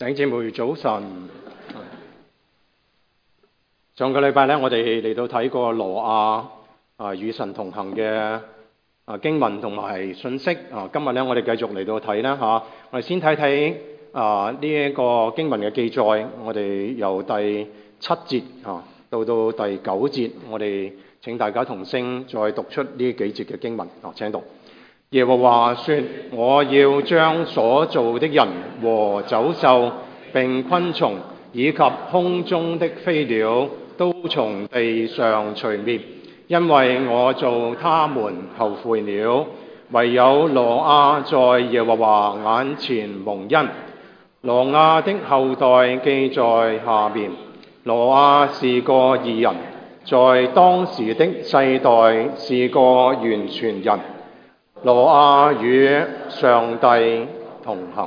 弟兄姊妹早晨。上個禮拜咧，我哋嚟到睇過挪亞與神同行嘅經文同埋信息。今日咧，我哋繼續嚟到睇啦嚇。我哋先睇睇呢一個經文嘅記載。我哋由第7節到到第9節，我哋請大家同聲再讀出呢幾節嘅經文。請讀。耶和華說：我要將所造的人和走獸並昆蟲以及空中的飛鳥都從地上除滅，因為我造他們後悔了。唯有挪亞在耶和華眼前蒙恩。挪亞的後代記在下面。挪亞是個義人，在當時的世代是個完全人。挪亞與上帝同行。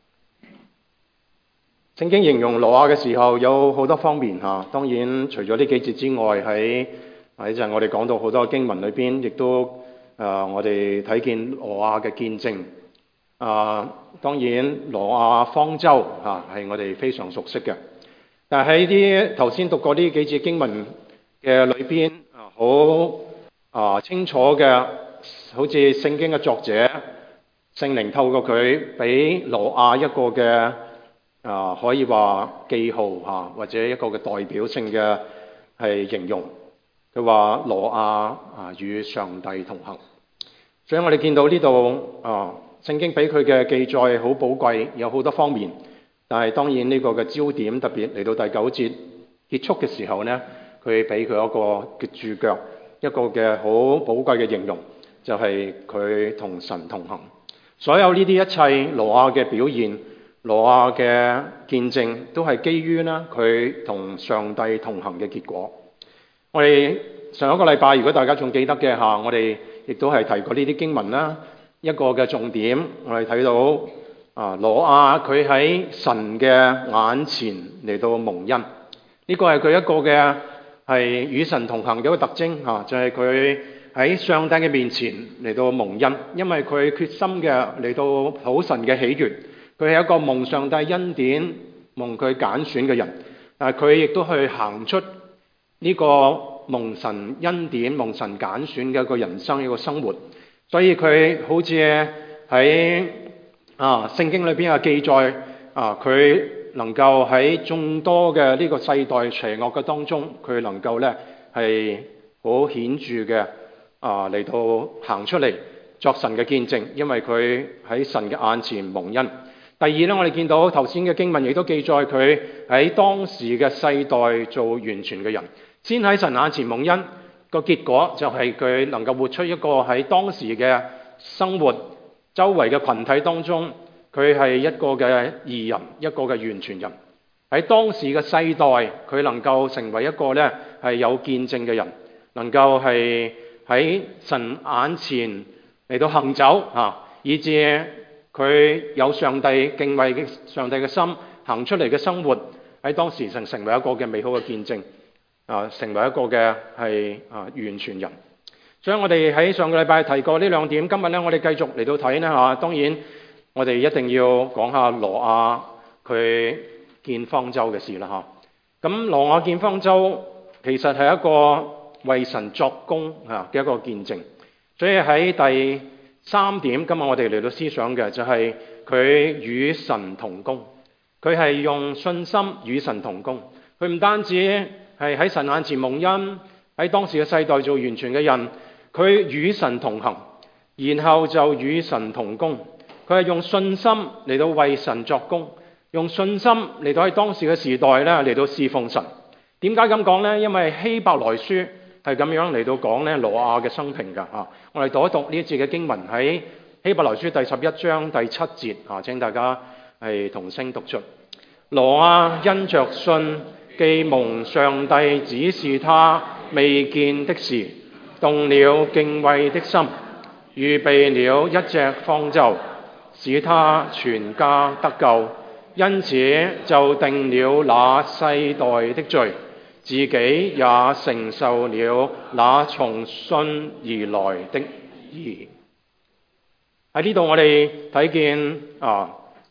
聖經形容挪亞嘅時候有好多方面嚇，當然除咗呢幾節之外，喺陣我哋講到好多經文裏邊，亦都我哋睇見挪亞嘅見證。當然挪亞方舟係我哋非常熟悉嘅，但係喺啲頭先讀過呢幾節經文嘅裏邊，好清楚嘅。好似聖經嘅作者聖靈透過佢俾挪亞一個嘅可以話記號或者一個嘅代表性嘅係形容。佢話挪亞與上帝同行。所以我哋見到呢度聖經俾佢嘅記載好寶貴，有好多方面。但係當然呢個嘅焦點特別嚟到第9節結束嘅時候呢，佢俾佢一個嘅注腳，一個嘅好寶貴嘅形容。就係佢同神同行。所有呢啲一切挪亞嘅表現，挪亞嘅見證，都係基於呢佢同上帝同行嘅結果。我哋上一個禮拜，如果大家仲記得嘅嚇，我哋亦都係提過呢啲經文啦。一個嘅重點，我哋睇到挪亞佢喺神嘅眼前嚟到蒙恩。呢個係佢一個嘅係與神同行嘅一個特徵嚇，就係佢喺上帝嘅面前嚟到蒙恩，因為佢決心嘅嚟到討神嘅喜悅。佢係一個蒙上帝恩典、蒙佢揀選嘅人，但係佢亦都去行出呢個蒙神恩典、蒙神揀選嘅一個人生、一個生活。所以佢好似喺聖經裏邊嘅記載，佢能夠喺眾多嘅呢個世代邪惡嘅當中，佢能夠咧係好顯著嘅。嚟到行出嚟作神嘅見證，因為佢喺神嘅眼前蒙恩。第二咧，我哋見到頭先嘅經文亦都記載佢喺當時嘅世代做完全嘅人，先喺神眼前蒙恩，個結果就係佢能夠活出一個喺當時嘅生活周圍嘅群體當中，佢係一個嘅義人，一個嘅完全人。喺當時嘅世代，佢能夠成為一個咧係有見證嘅人，能夠係喺神眼前嚟到行走以致佢有上帝敬畏嘅上帝嘅心，行出嚟嘅生活喺當時成為一個嘅美好嘅見證，成為一個嘅係完全人。所以我哋喺上個禮拜提過呢兩點，今日咧我哋繼續嚟到睇呢。當然我哋一定要講下挪亞佢建方舟嘅事啦咁挪亞建方舟其實係一個為神作工嘅一個見證。所以喺第3點，今日我哋嚟到思想嘅就係佢與神同工。佢係用信心與神同工。佢唔單止係喺神眼前蒙恩，喺當時嘅世代做完全嘅人，佢與神同行，然後就與神同工。佢係用信心嚟到為神作工，用信心嚟到喺當時嘅時代咧嚟到侍奉神。點解咁講呢？因為希伯來書係咁樣嚟到講咧挪亞嘅生平㗎。我哋讀一讀呢一節嘅經文，喺希伯來書第11章第7節請大家係同聲讀出。挪亞因着信，既蒙上帝指示他未見的事，動了敬畏的心，預備了一隻方舟，使他全家得救，因此就定了那世代的罪，自己也承受了那從信而來的義。喺呢度我哋睇見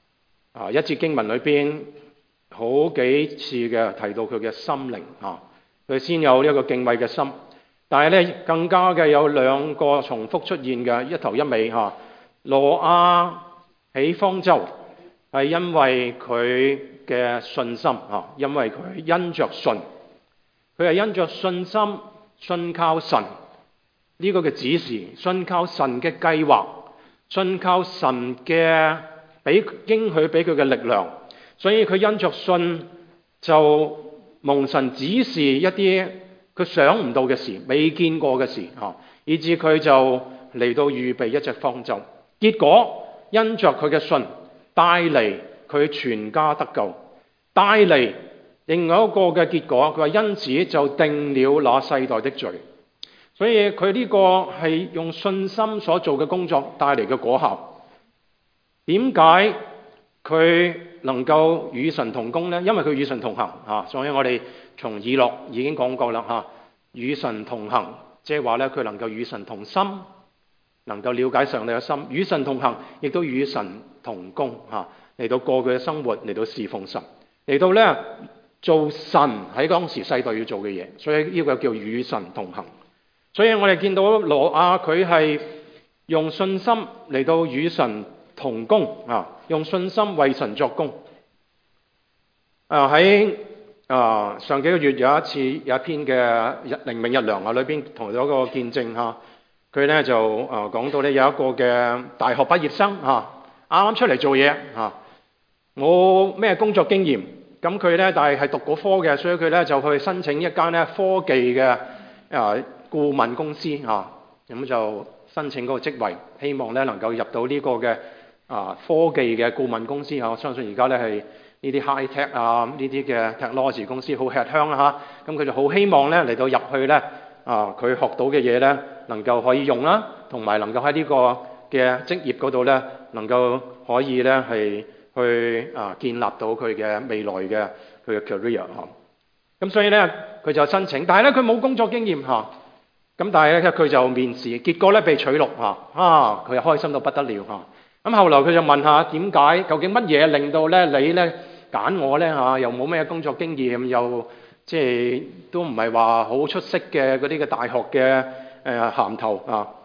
一節經文裏邊好幾次嘅提到佢嘅心靈佢先有一個敬畏嘅心，但係咧更加嘅有兩個重複出現嘅一頭一尾挪亞起方舟係因為佢嘅信心因為佢因着信，佢係因着信心信靠神呢個嘅指示，信靠神嘅計劃，信靠神嘅應許俾佢嘅力量，所以佢因着信就蒙神指示一啲佢想唔到嘅事，未見過嘅事以至佢就嚟到預備一隻方舟。結果因着佢嘅信帶嚟佢全家得救，帶嚟另外一個嘅結果，佢話因此就定了那世代的罪。所以佢呢個係用信心所做嘅工作帶嚟嘅果效。點解佢能夠與神同工呢？因為佢與神同行所以我哋從以諾已經講過啦與神同行，即係話咧佢能夠與神同心，能夠了解上帝嘅心，與神同行，亦都與神同工嚟到過佢嘅生活，嚟到侍奉神，嚟到咧做神喺當時世代要做嘅嘢。所以呢個叫與神同行。所以我哋見到挪亞佢係用信心嚟到與神同工用信心為神作工。喺上幾個月有一篇嘅靈命日糧裏邊同咗個見證佢咧就講到咧有一個嘅大學畢業生啱啱出嚟做嘢冇咩工作經驗，咁佢咧但係讀嗰科嘅，所以佢咧就去申請一間咧科技嘅顧問公司咁就申請嗰個職位，希望咧能夠入到呢個嘅科技嘅顧問公司我相信而家咧係呢啲 high tech 呢啲嘅 technology 公司好吃香咁佢就好希望咧嚟到入去咧佢學到嘅嘢咧能夠可以用啦，同埋能夠喺呢個嘅職業嗰度咧能夠可以咧係去建立到佢嘅未來嘅佢嘅 career 咁所以咧佢就申請，但係咧佢冇工作經驗咁但係咧佢就面試，結果咧被取錄佢又開心到不得了咁後來佢就問下點解，究竟乜嘢令到咧你咧揀我咧又冇咩工作經驗，又即係都唔係話好出色嘅嗰啲嘅大學嘅銜頭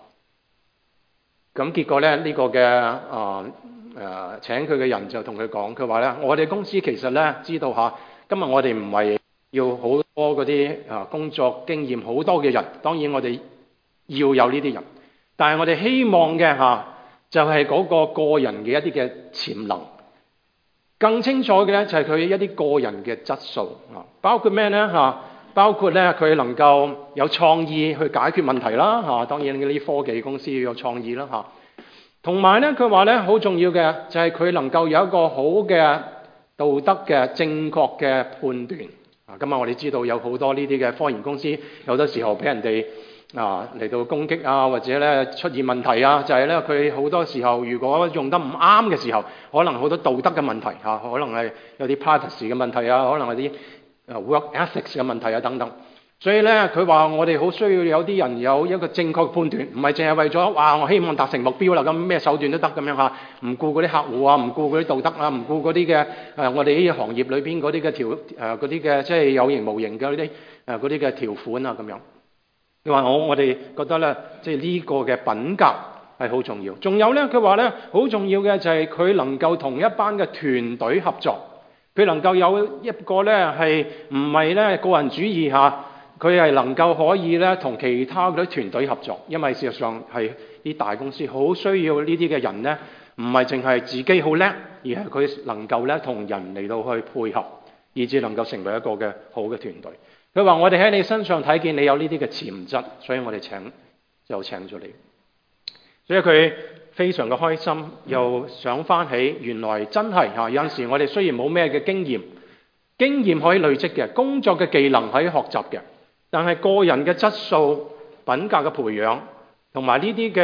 咁結果咧呢個嘅請佢嘅人就同佢講，佢話咧我哋公司其實咧知道今日我哋唔係要好多嗰啲工作經驗好多嘅人，當然我哋要有呢啲人，但係我哋希望嘅就係嗰個人嘅一啲嘅潛能，更清楚嘅咧就係佢一啲個人嘅質素包括咩咧包括咧佢能夠有創意去解決問題啦當然呢啲科技公司要有創意啦同埋咧佢話咧好重要嘅就係佢能夠有一個好嘅道德嘅正確嘅判斷今日我哋知道有好多呢啲嘅科研公司有好多時候俾人哋嚟到攻擊或者咧出現問題就係咧佢好多時候如果用得唔啱嘅時候，可能好多道德嘅問題可能係有啲 privacy 嘅問題可能係啲work ethics 嘅問題等等。所以咧佢話我哋好需要有啲人有一個正確判斷，唔係淨係為咗我希望達成目標啦，咁咩手段都得咁樣唔顧嗰啲客戶唔顧嗰啲道德唔顧嗰啲嘅我哋呢啲行業裏邊嗰啲嘅嗰啲嘅即係有形無形嘅嗰啲嗰啲嘅條款咁樣。佢話我哋覺得咧即係呢個嘅品格係好重要。仲有咧佢話咧好重要嘅就係佢能夠同一班嘅團隊合作，佢能夠有一個咧係唔係咧個人主義佢係能夠可以咧同其他嗰啲團隊合作，因為事實上係啲大公司好需要呢啲嘅人咧，唔係淨係自己好叻，而係佢能夠咧同人嚟到去配合，以至能夠成為一個嘅好嘅團隊。佢話我哋喺你身上睇見你有呢啲嘅潛質，所以我哋請咗你。所以佢非常嘅開心，又想翻起原來真係有陣時我哋雖然冇咩嘅經驗可以累積嘅，工作嘅技能可以學習嘅，但係個人嘅質素、品格嘅培養，同埋呢啲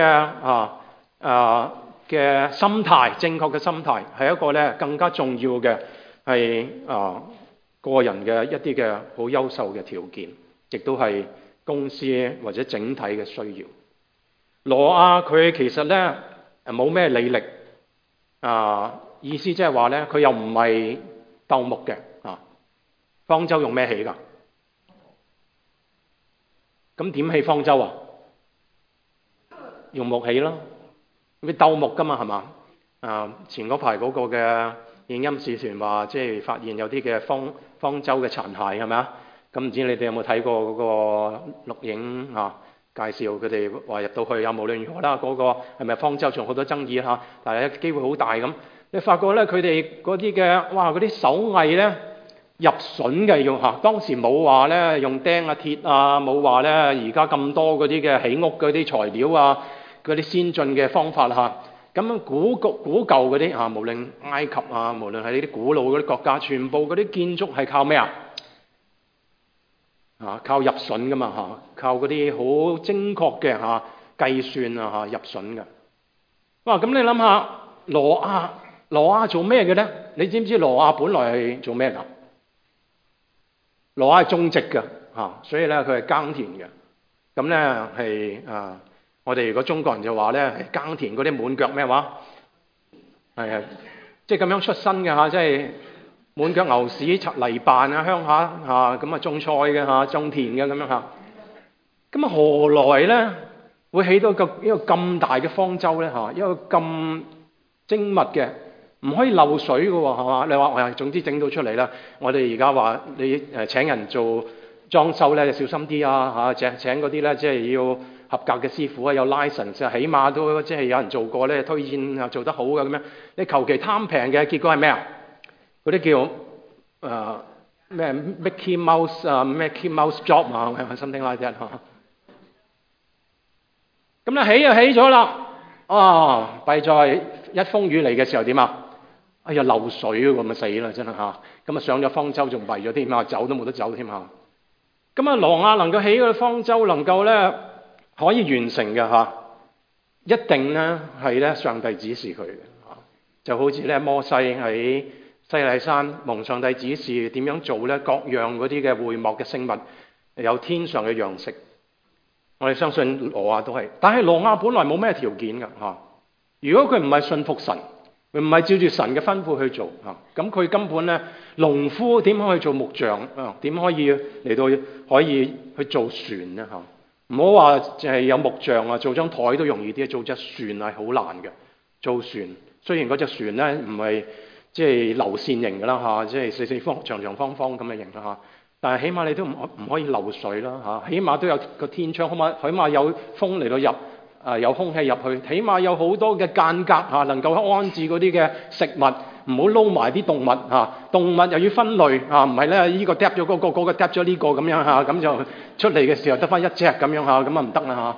嘅心態，正確嘅心態係一個咧更加重要嘅係個人嘅一啲嘅好優秀嘅條件，亦都係公司或者整體嘅需要。挪亞佢其實咧冇咩履歷意思即係話咧，佢又唔係鬥木嘅啊。方舟用咩起㗎？咁點起方舟啊？用木起咯，咁鬥木㗎嘛係嘛？前嗰排嗰個嘅影音視傳話，即係發現有啲嘅方舟嘅殘骸係咪啊？咁唔知你哋有冇睇過嗰個錄影啊？介紹佢哋話入到去，無論如何啦，嗰個係咪方舟仲好多爭議嚇，但係機會好大咁。你發覺咧，佢哋嗰啲嘅嗰啲手藝咧入榫嘅用嚇，當時冇話咧用釘啊鐵啊，冇話咧而家咁多嗰啲嘅起屋嗰啲材料啊，嗰啲先進嘅方法嚇。咁古舊嗰啲嚇，無論埃及啊，無論係呢啲古老嗰啲國家，全部嗰啲建築係靠咩啊？靠入榫噶嘛嚇，靠嗰啲好精確嘅嚇計算啊嚇入榫嘅。哇！咁你諗下挪亞做咩嘅咧？你知唔知挪亞本來係做咩㗎？挪亞係種植嘅嚇，所以咧佢係耕田嘅。咁咧係我哋如果中國人就話咧係耕田嗰啲滿腳咩話？係啊，即係咁樣出身嘅嚇，即係。滿腳牛屎、擦泥扮啊，鄉下嚇咁啊種菜嘅嚇，種田嘅咁樣嚇。咁啊何來咧會起到一個咁大嘅方舟咧嚇？一個咁精密嘅，唔可以漏水嘅喎係嘛？你話總之整到出嚟啦。我哋而家話你請人做裝修咧，就小心啲啊嚇！請嗰啲咧即係要合格嘅師傅啊，有 license， 起碼都即係有人做過咧，推薦啊做得好嘅咁樣。你求其貪平嘅結果係咩啊？嗰啲叫咩 Mickey Mouse Mickey Mouse job 啊，something like that 嚇。咁咧起就起咗啦，弊在一風雨嚟嘅時候點啊？哎呀漏水喎，咁啊死啦真係嚇！咁啊上咗方舟仲弊咗添啊，走都冇得走添嚇。咁啊挪亞能夠起個方舟，能夠咧可以完成嘅嚇，一定咧係咧上帝指示佢嘅嚇，就好似咧摩西喺西奈山蒙上帝指示點樣做咧，各樣嗰啲嘅會幕嘅聖物有天上嘅樣式。我哋相信挪亞都係，但係挪亞本來冇咩條件㗎嚇。如果佢唔係信服神，佢唔係照住神嘅吩咐去做嚇，咁佢根本咧農夫點可以做木匠啊？點可以嚟到可以去做船咧嚇？唔好話淨係有木匠啊，做張台都容易啲，做隻船係好難嘅。做船雖然嗰隻船咧唔係即係流線型㗎啦嚇，即係四四方長長方方咁嘅型啦嚇，但係起碼你都唔可以漏水啦嚇，起碼都有個天窗，起碼有風嚟到入，有空氣入去，起碼有好多嘅間隔嚇，能夠安置嗰啲嘅食物，唔好撈埋啲動物嚇，動物又要分類嚇，唔係咧呢個嗒咗嗰個，嗰個嗒咗呢個咁樣嚇，咁就出嚟嘅時候得返一隻咁樣嚇，咁啊唔得啦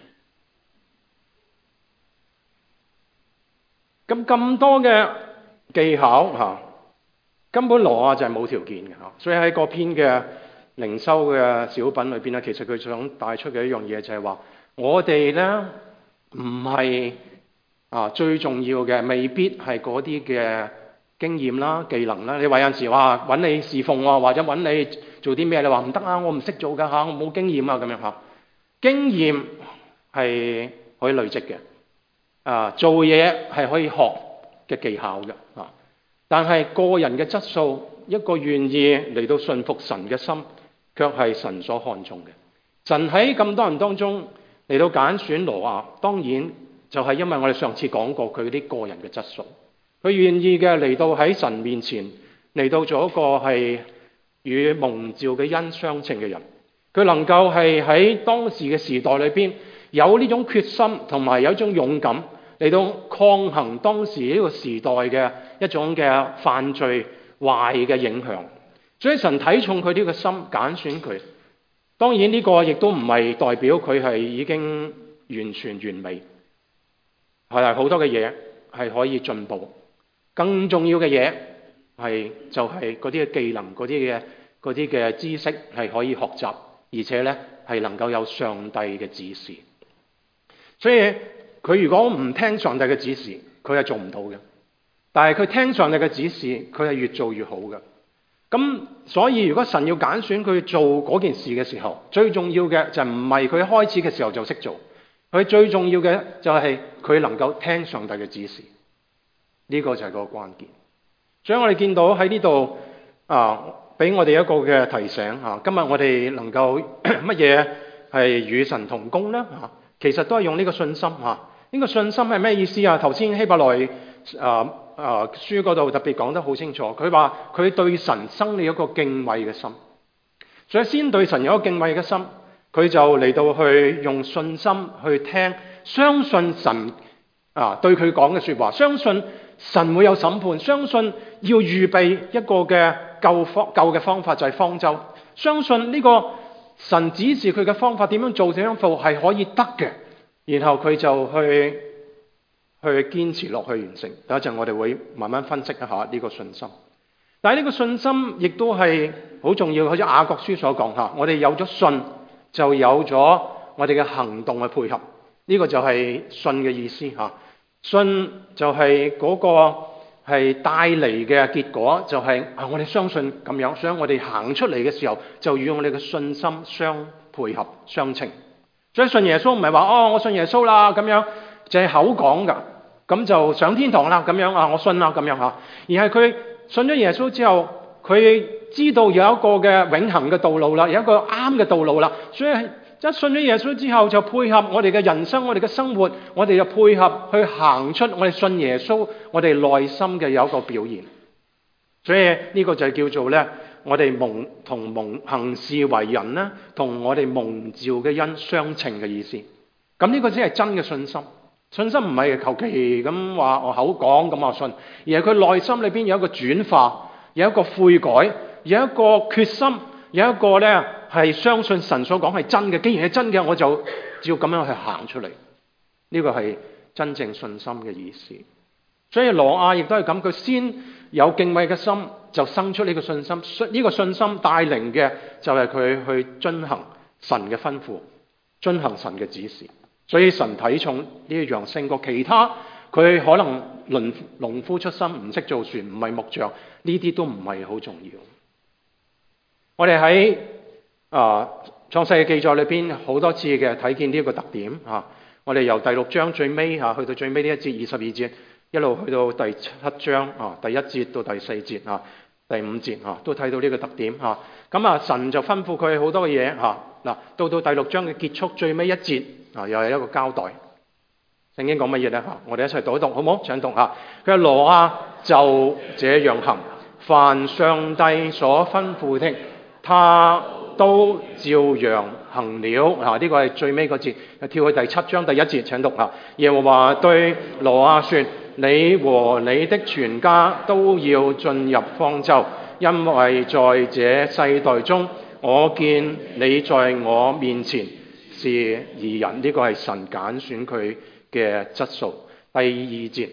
嚇。咁多嘅技巧嚇，根本挪亞就係冇條件嘅嚇，所以喺嗰篇嘅靈修嘅小品裏邊咧，其實佢想帶出嘅一樣嘢就係話，我哋咧唔係最重要嘅，未必係嗰啲嘅經驗啦、技能啦。你話有陣時話揾你侍奉啊，或者揾你做啲咩，你話唔得啊，我唔識做㗎嚇，我冇經驗啊咁樣嚇。經驗係可以累積嘅，做嘢係可以學嘅技巧嘅嚇，但係個人嘅質素，一個願意嚟到信服神嘅心，卻係神所看重嘅。神喺咁多人當中嚟到揀選挪亞，當然就係因為我哋上次講過佢啲個人嘅質素，佢願意嘅嚟到喺神面前嚟到做一個係與蒙召嘅恩相稱嘅人，佢能夠係喺當時嘅時代裏邊有呢種決心同埋有一種勇敢嚟到抗衡當時呢個時代嘅一種嘅犯罪壞嘅影響，所以神睇重佢呢個心，揀選佢。當然呢個亦都唔係代表佢係已經完全完美，係好多嘅嘢係可以進步。更重要嘅嘢係就係嗰啲嘅技能、嗰啲嘅知識係可以學習，而且咧係能夠有上帝嘅指示。所以佢如果唔聽上帝嘅指示，佢係做唔到嘅。但係佢聽上帝嘅指示，佢係越做越好嘅。咁所以如果神要揀選佢做嗰件事嘅時候，最重要嘅就唔係佢開始嘅時候就識做，佢最重要嘅就係佢能夠聽上帝嘅指示。 呢個就係個關鍵。所以我哋見到喺呢度俾我哋一個嘅提醒今日我哋能夠乜嘢係與神同工呢？其實都係用呢個信心呢個信心係咩意思啊？頭先希伯來書嗰度特別講得好清楚，佢話佢對神生了一個敬畏嘅心，所以先對神有一個敬畏嘅心，佢就嚟到去用信心去聽，相信神對佢講嘅說話，相信神會有審判，相信要預備一個嘅救嘅方法就係方舟，相信呢個神指示佢嘅方法點樣做點樣做係可以得嘅，然後佢就去堅持落去完成。等一陣我哋會慢慢分析一下呢個信心。但係呢個信心亦都係好重要，好似雅各書所講我哋有咗信就有咗我哋嘅行動去配合，呢個就係信嘅意思信就係嗰個係帶嚟嘅結果，就係我哋相信咁樣，所以我哋行出嚟嘅時候就與我哋嘅信心相配合相稱。所以信耶穌唔係話我信耶穌啦咁樣，就係口講噶，咁就上天堂啦咁樣我信啦咁樣而係佢信咗耶穌之後，佢知道有一個嘅永恆嘅道路啦，有一個啱嘅道路啦，所以一信咗耶穌之後，就配合我哋嘅人生，我哋嘅生活，我哋就配合去行出我哋信耶穌，我哋內心嘅有一個表現。所以呢個就係叫做我哋蒙行事為人呢，同我哋蒙召嘅恩相稱嘅意思。咁呢個先係真嘅信心。信心唔係求其咁話我口講咁我信，而係佢內心裏邊有一個轉化，有一個悔改，有一個決心，有一個係相信神所講係真嘅。既然係真嘅，我就照咁樣去行出嚟。呢個係真正信心嘅意思。所以挪亞亦都係咁，佢先有敬畏嘅心，就生出呢個信心。呢個信心帶領嘅就係佢去遵行神嘅吩咐，遵行神嘅指示。所以神睇重呢一樣勝過其他。佢可能農夫出身，唔識做船，唔係木匠，呢啲都唔係好重要。我哋喺創世嘅記載裏邊好多次嘅睇見呢一個特點我哋由第6章最尾去到最尾呢一節22節，一路去到第7章第1節到第4節第5節都睇到呢個特點咁神就吩咐佢好多嘅嘢到第6章嘅結束最尾一節又係一個交代。聖經講乜嘢呢？我哋一齊讀一讀好唔好？請讀佢話挪亞就這樣行，凡上帝所吩咐的，他都照樣行了。呢個係最尾嗰節，跳去第7章第1節，請讀耶和華對挪亞說：你和你的全家都要進入方舟，因為在這世代中，我見你在我面前是義人。呢個係神揀選佢嘅質素。第2節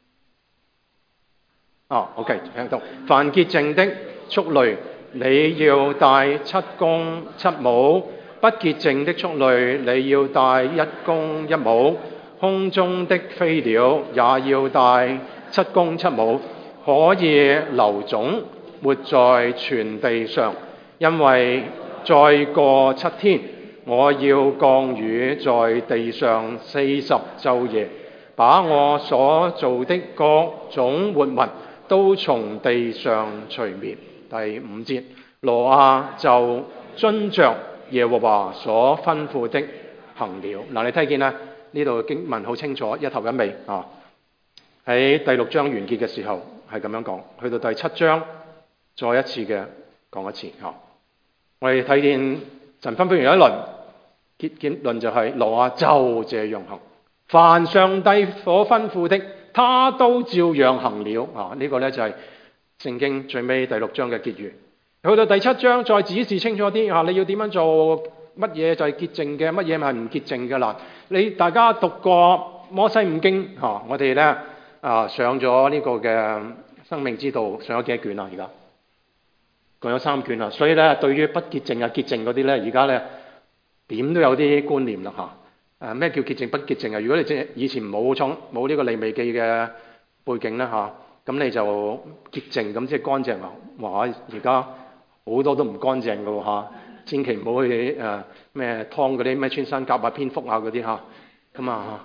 OK 聽到凡潔淨的畜類，你要帶7公7母；不潔淨的畜類，你要帶1公1母。空中的飛鳥也要帶7公7母，可以留種，活在全地上。因為再過7天，我要降雨在地上40晝夜，把我所造的各種活物都從地上除滅。第5節，挪亞就遵着耶和華所吩咐的行了。你睇見呢度經文好清楚，一頭一尾喺第6章完結嘅時候係咁樣講，去到第7章再一次嘅講一次我哋睇見神吩咐完一輪，結論就係挪亞就這樣行，凡上帝所吩咐的，他都照樣行了。呢個就係聖經最尾第6章嘅結語。去到第7章再指示清楚啲你要點樣做，乜嘢就係潔淨嘅，乜嘢係唔潔淨嘅啦。你大家讀過摩西五經我哋上咗呢個嘅生命之道，上咗幾多卷啦？而家共有3卷啦。所以對於不潔淨潔淨嗰啲而家點都有啲觀念啦咩叫潔淨不潔淨如果你以前冇呢個利未記嘅背景咁你就潔淨咁即係乾淨哇！而家好多都唔乾淨㗎喎千祈唔好去咩劏嗰啲咩穿山甲蝙蝠嗰啲咁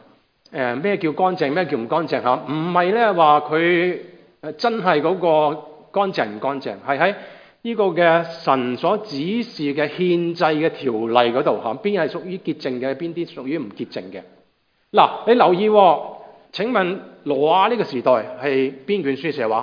咩叫乾淨，咩叫唔乾淨嚇？唔係咧話佢真係嗰個乾淨唔乾淨，係喺呢個嘅神所指示嘅獻祭嘅條例嗰度嚇，邊係屬於潔淨嘅，邊啲屬於唔潔淨嘅。嗱，你留意喎，請問挪亞呢個時代係邊卷書寫話？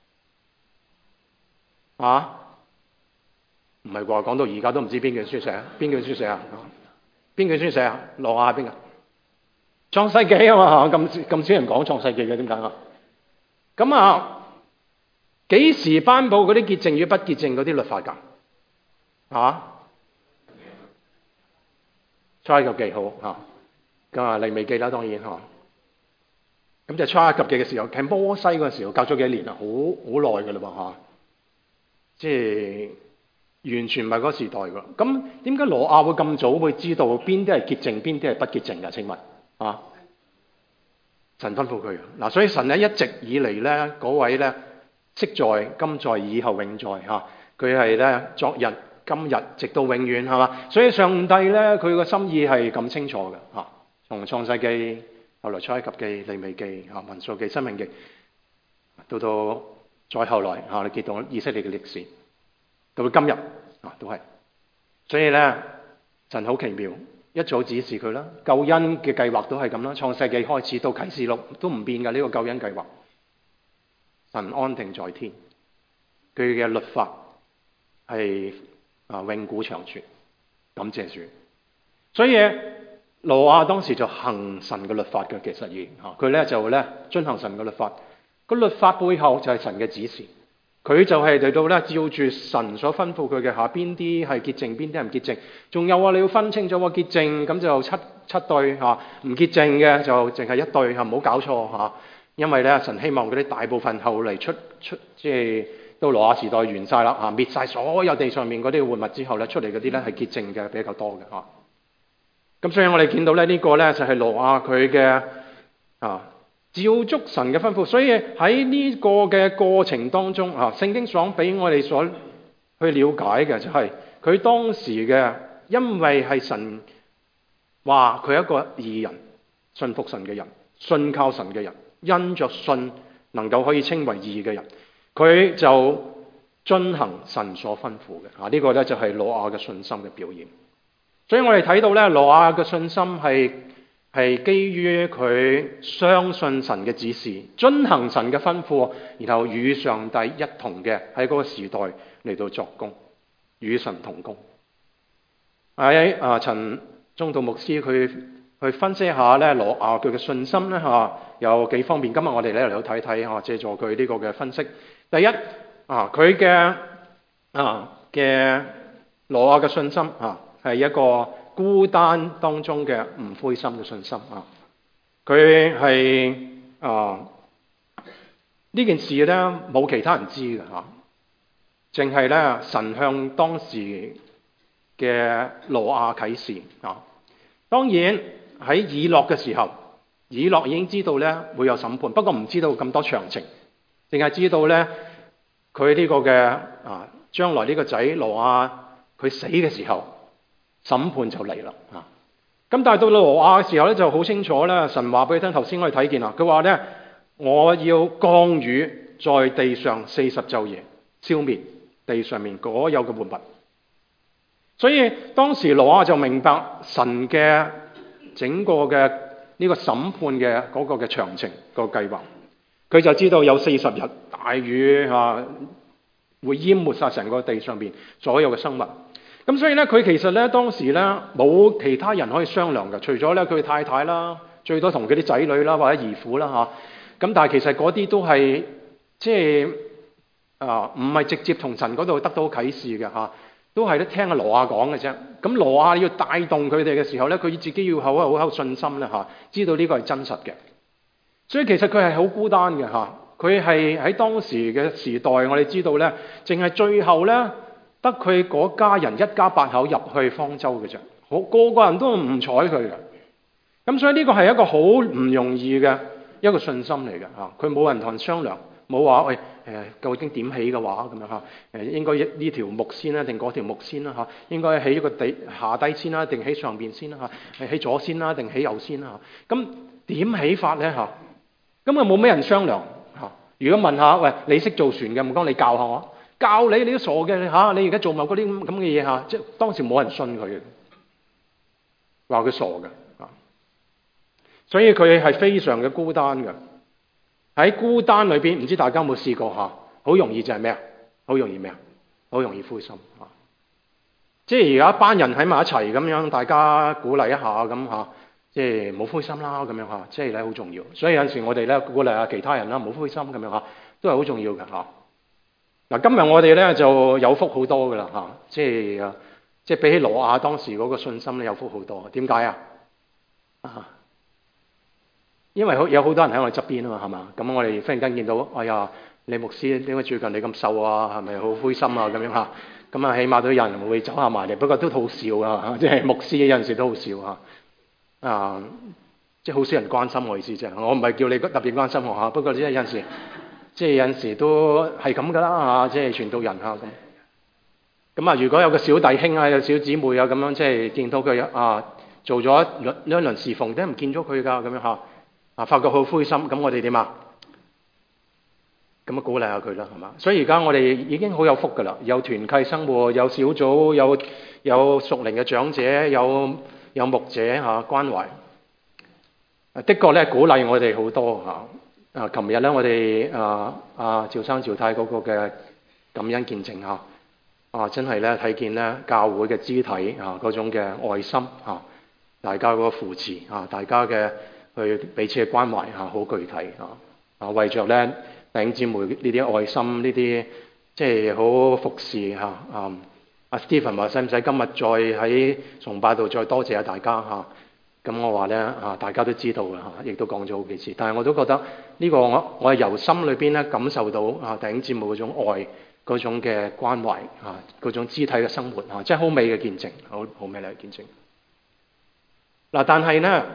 啊？唔係啩？講到而家都唔知邊卷書寫啊？邊卷書寫啊？邊卷書寫啊？挪亞係邊個？創世紀啊嘛，咁少人講創世紀嘅，點解啊？咁啊，幾時頒布嗰啲潔淨與不潔淨嗰啲律法㗎？啊？出埃及記好嚇，咁啊利未記啦，當然嚇。咁就出埃及記嘅時候，喺摩西嗰個時候，隔咗幾年啊，好耐㗎啦噃嚇，即係完全唔係嗰個時代㗎。咁點解挪亞會咁早會知道邊啲係潔淨，邊啲係不潔淨㗎？請問啊？神吩咐佢嗱，所以神咧一直以嚟咧嗰位咧昔在、今在、以後永在嚇，佢係咧昨日、今日直到永遠係嘛？所以上帝咧佢個心意係咁清楚嘅嚇，從創世記、後來出埃及記、利未記、嚇民數記、申命記，到再後來嚇你見到以色列嘅歷史，到今日啊都係，所以咧神好奇妙。一早指示佢啦，救恩嘅計劃都係咁啦。創世記開始到啟示錄都唔變㗎，呢個救恩計劃。神安定在天，佢嘅律法係永古長存，感謝主。所以挪亞當時就行神嘅律法嘅，其實佢咧就咧遵行神嘅律法。個律法背後就係神嘅指示。佢就係嚟到咧，照住神所吩咐佢嘅下邊啲係潔淨，邊啲係唔潔淨。仲有你要分清楚潔淨，咁就七對嚇；唔潔淨嘅就淨係一對嚇，唔好搞錯嚇。因為咧，神希望嗰啲大部分後嚟出即係到挪亞時代完晒啦嚇，滅晒所有地上面嗰啲活物之後咧，出嚟嗰啲咧係潔淨嘅比較多嘅嚇。咁所以我哋見到咧呢個咧就係挪亞佢嘅照足神嘅吩咐，所以喺呢個嘅過程當中聖經想俾我哋所去了解嘅就係佢當時嘅，因為係神話佢係一個義人，信服神嘅人，信靠神嘅人，因着信能夠可以稱為義嘅人，佢就遵行神所吩咐嘅呢個咧就係挪亞嘅信心嘅表現。所以我哋睇到咧挪亞嘅信心係基於佢相信神嘅指示，遵行神嘅吩咐，然後與上帝一同嘅喺嗰個時代嚟到作工，與神同工。喺陳宗道牧師佢去分析一下咧挪亞佢嘅信心咧有幾方面。今日我哋咧嚟到睇睇借助佢呢個嘅分析。第一佢嘅挪亞嘅信心係一個孤單當中嘅唔灰心嘅信心佢係呢件事咧冇其他人知嘅淨係咧神向當時嘅挪亞啟示當然喺以諾嘅時候，以諾已經知道咧會有審判，不過唔知道咁多詳情，淨係知道咧佢呢個嘅將來呢個仔挪亞佢死嘅時候，審判就嚟啦咁但係到挪亞嘅時候咧就好清楚啦。神話俾佢聽，頭先我哋睇見啦，佢話咧我要降雨在地上40晝夜，消滅地上面所有嘅活物。所以當時挪亞就明白神嘅整個嘅呢個審判嘅嗰個嘅詳情個計劃，佢就知道有40日大雨會淹沒晒成個地上邊所有嘅生物。咁所以咧，佢其實咧當時咧冇其他人可以商量嘅，除咗咧佢太太啦，最多同佢啲仔女啦或者兒婦啦咁但係其實嗰啲都係即係唔係直接同神嗰度得到啟示嘅都係咧聽阿挪亞講嘅啫。咁挪亞要帶動佢哋嘅時候咧，佢自己要好有信心咧知道呢個係真實嘅。所以其實佢係好孤單嘅佢係喺當時嘅時代，我哋知道咧，淨係最後咧。得佢嗰家人一家8口入去方舟嘅啫，個個人都唔睬佢嘅。咁所以呢個係一個好唔容易嘅一個信心嚟嘅佢冇人同人商量，冇話喂究竟點起嘅話咁樣應該呢條木先啦，定嗰條木先啦應該起個地下低先啦，定起上邊先啦起左先啦，定起右先啦咁點起法咧嚇？咁啊冇咩人商量嚇。如果問下，喂，你識做船嘅，唔該你教下我，教你都傻嘅嚇，你而家做埋嗰啲咁嘅嘢嚇，即係當時冇人信佢嘅，話佢傻嘅嚇。所以佢係非常嘅孤單嘅。喺孤單裏邊，唔知大家有冇試過嚇？好容易就係咩啊？好容易咩啊？好容易灰心嚇。即係而家一班人喺埋一齊咁樣，大家鼓勵一下咁嚇，即係冇灰心啦咁樣嚇，即係咧好重要。所以有陣時我哋咧鼓勵下其他人啦，冇灰心咁樣嚇，都係好重要嘅嚇。嗱，今日我哋咧就有福好多噶啦嚇，即係比起挪亞當時嗰個信心咧有福好多。點解啊？因為有好多人喺我哋側邊啊嘛，係嘛？咁我哋忽然間見到，哎呀，李牧師點解最近你咁瘦啊？係咪好灰心啊？咁樣嚇，咁啊起碼都有人會走下埋嚟，不過都好笑啊！即係牧師有陣時都好笑嚇，即係好少人關心我意思啫。我唔係叫你特別關心我嚇，不過即係有陣時都係咁噶啦嚇，即係傳道人嚇咁。咁啊，如果有個小弟兄啊，有小姊妹啊咁樣，即係見到佢做咗一輪侍奉，點解唔見咗佢㗎？咁樣嚇。發覺好灰心，咁我哋點啊？咁啊鼓勵下佢啦，係嘛？所以而家我哋已經好有福噶啦，有團契生活，有小組，有屬靈嘅長者，有牧者關懷。的確咧鼓勵我哋好多嚇。琴日咧我哋趙生趙太嗰個嘅感恩見證真係咧睇見咧教會嘅肢體嗰種嘅愛心大家嗰個扶持大家嘅。去彼此嘅關懷好具體為着咧弟兄姊妹呢啲愛心呢啲即係好服侍阿 Stephen 話使唔使今日再喺崇拜度再多謝下大家咁我話咧大家都知道嘅亦都講咗好幾次，但係我都覺得呢個我係由心裏邊咧感受到弟兄姊妹嗰種愛嗰種嘅關懷嗰種肢體嘅生活即係好美嘅見證，好美麗嘅見證。嗱，但係咧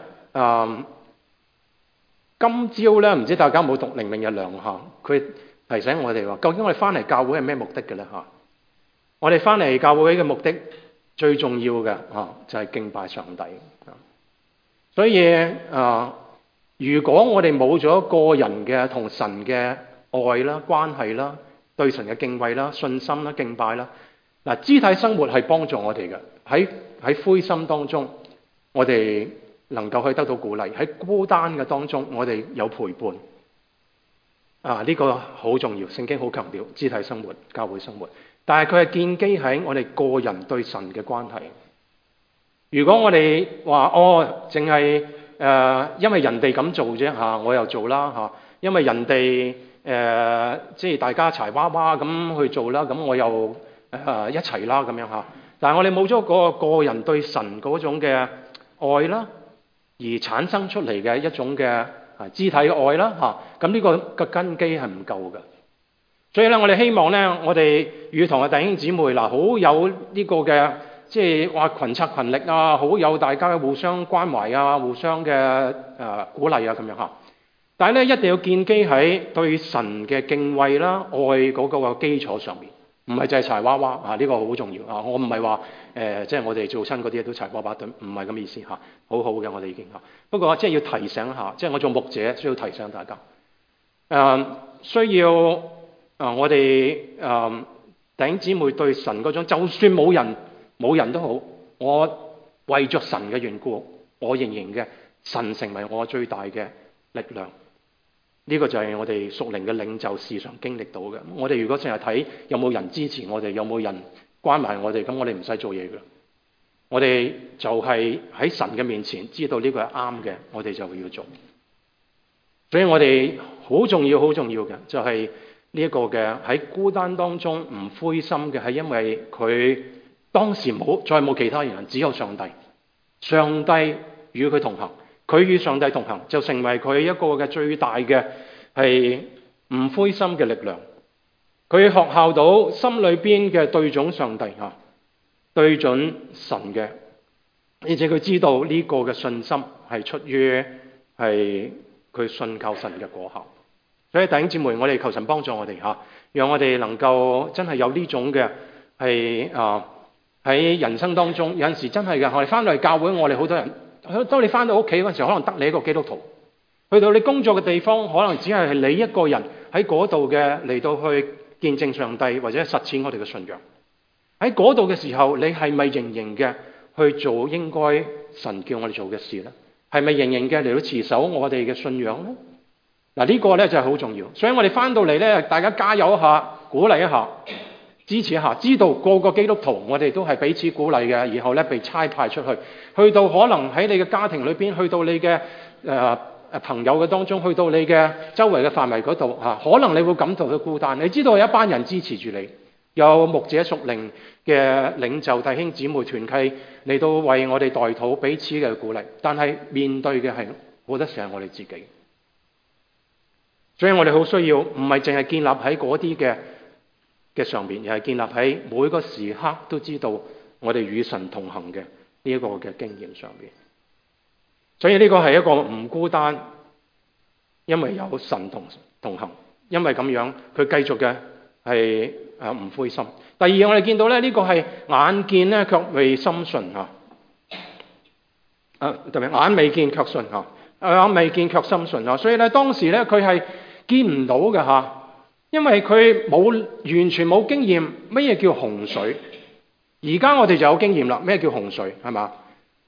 今朝咧，唔知大家有冇讀靈命日糧佢提醒我哋話，究竟我哋翻嚟教會係咩目的嘅咧我哋翻嚟教會嘅目的最重要嘅就係敬拜上帝。所以如果我哋冇咗個人嘅同神嘅愛啦、關係啦、對神嘅敬畏啦、信心啦、敬拜啦，肢體生活係幫助我哋嘅。喺灰心當中，我哋能夠去得到鼓勵，喺孤單嘅當中，我哋有陪伴。呢個好重要，聖經好強調肢體生活、教會生活。但係佢係建基喺我哋個人對神嘅關係。如果我哋話淨係因為人哋咁做啫我又做啦因為人哋即係大家柴娃娃咁去做啦，咁我又一齊啦咁樣但係我哋冇咗嗰個人對神嗰種嘅愛啦，而產生出嚟嘅一種嘅肢體嘅愛啦咁呢個嘅根基係唔夠嘅。所以咧，我哋希望咧，我哋與同嘅弟兄姊妹好有呢個嘅即係話群策群力好有大家嘅互相關懷互相嘅鼓勵咁樣但係咧，一定要建基喺對神嘅敬畏啦、愛嗰個基礎上面，唔係就係柴娃娃呢個好重要我唔係話即係我哋做親嗰啲都柴娃娃頓，唔係咁意思好好嘅我哋已經不過即係要提醒下，即係我做牧者需要提醒大家需要我哋弟兄姊妹對神嗰種，就算冇人都好，我為着神嘅緣故，我仍然嘅神成為我最大嘅力量。呢個就係我哋屬靈嘅領袖時常經歷到嘅。我哋如果成日睇有冇人支持我哋，有冇人關懷我哋，咁我哋唔使做嘢㗎。我哋就係喺神嘅面前知道呢個係啱嘅，我哋就會要做。所以我哋好重要嘅就係呢一個嘅喺孤單當中唔灰心嘅，係因為佢當時再冇其他人，只有上帝。上帝與佢同行，佢與上帝同行就成為佢一個嘅最大嘅係唔灰心嘅力量。佢學效到心裏邊嘅對準上帝對準神嘅，而且佢知道呢個嘅信心係出於係佢信靠神嘅果效。所以弟兄姊妹，我哋求神幫助我哋讓我哋能夠真係有呢種嘅係喺人生當中，有陣時真係嘅，我哋翻到嚟教會，我哋好多人，當你翻到屋企嗰陣時候，可能得你一個基督徒， 去到你工作嘅地方，可能只係你一個人喺嗰度嘅嚟到去見證上帝或者實踐我哋嘅信仰。喺嗰度嘅時候，你係咪仍然嘅去做應該神叫我哋做嘅事呢？係咪仍然嘅嚟到持守我哋嘅信仰呢？嗱，呢個呢就係好重要。所以我哋翻到嚟呢，大家加油一下，鼓勵一下，支持一下。知道個個基督徒，我哋都係彼此鼓勵嘅。然後呢，被差派出去，去到可能喺你嘅家庭裏邊，去到你嘅朋友嘅當中，去到你嘅周圍嘅範圍嗰度嚇，可能你會感到佢孤單。你知道有一班人支持住你，有牧者屬靈嘅領袖弟兄姊妹團契嚟到為我哋代禱，彼此嘅鼓勵。但係面對嘅係好多時係我哋自己，所以我哋好需要唔係淨係建立喺嗰啲嘅上邊，而係建立喺每個時刻都知道我哋與神同行嘅呢一個嘅經驗上邊。所以呢個係一個唔孤單，因為有神同行，因為咁樣佢繼續嘅係唔灰心。第二，我哋見到咧，呢個係眼見咧卻未深信嚇，特別眼未見卻信嚇，眼未見卻深信嚇。所以咧當時咧佢係見唔到嘅嚇，因為佢完全冇經驗乜嘢叫洪水。而家我哋就有經驗啦，咩叫洪水係嘛？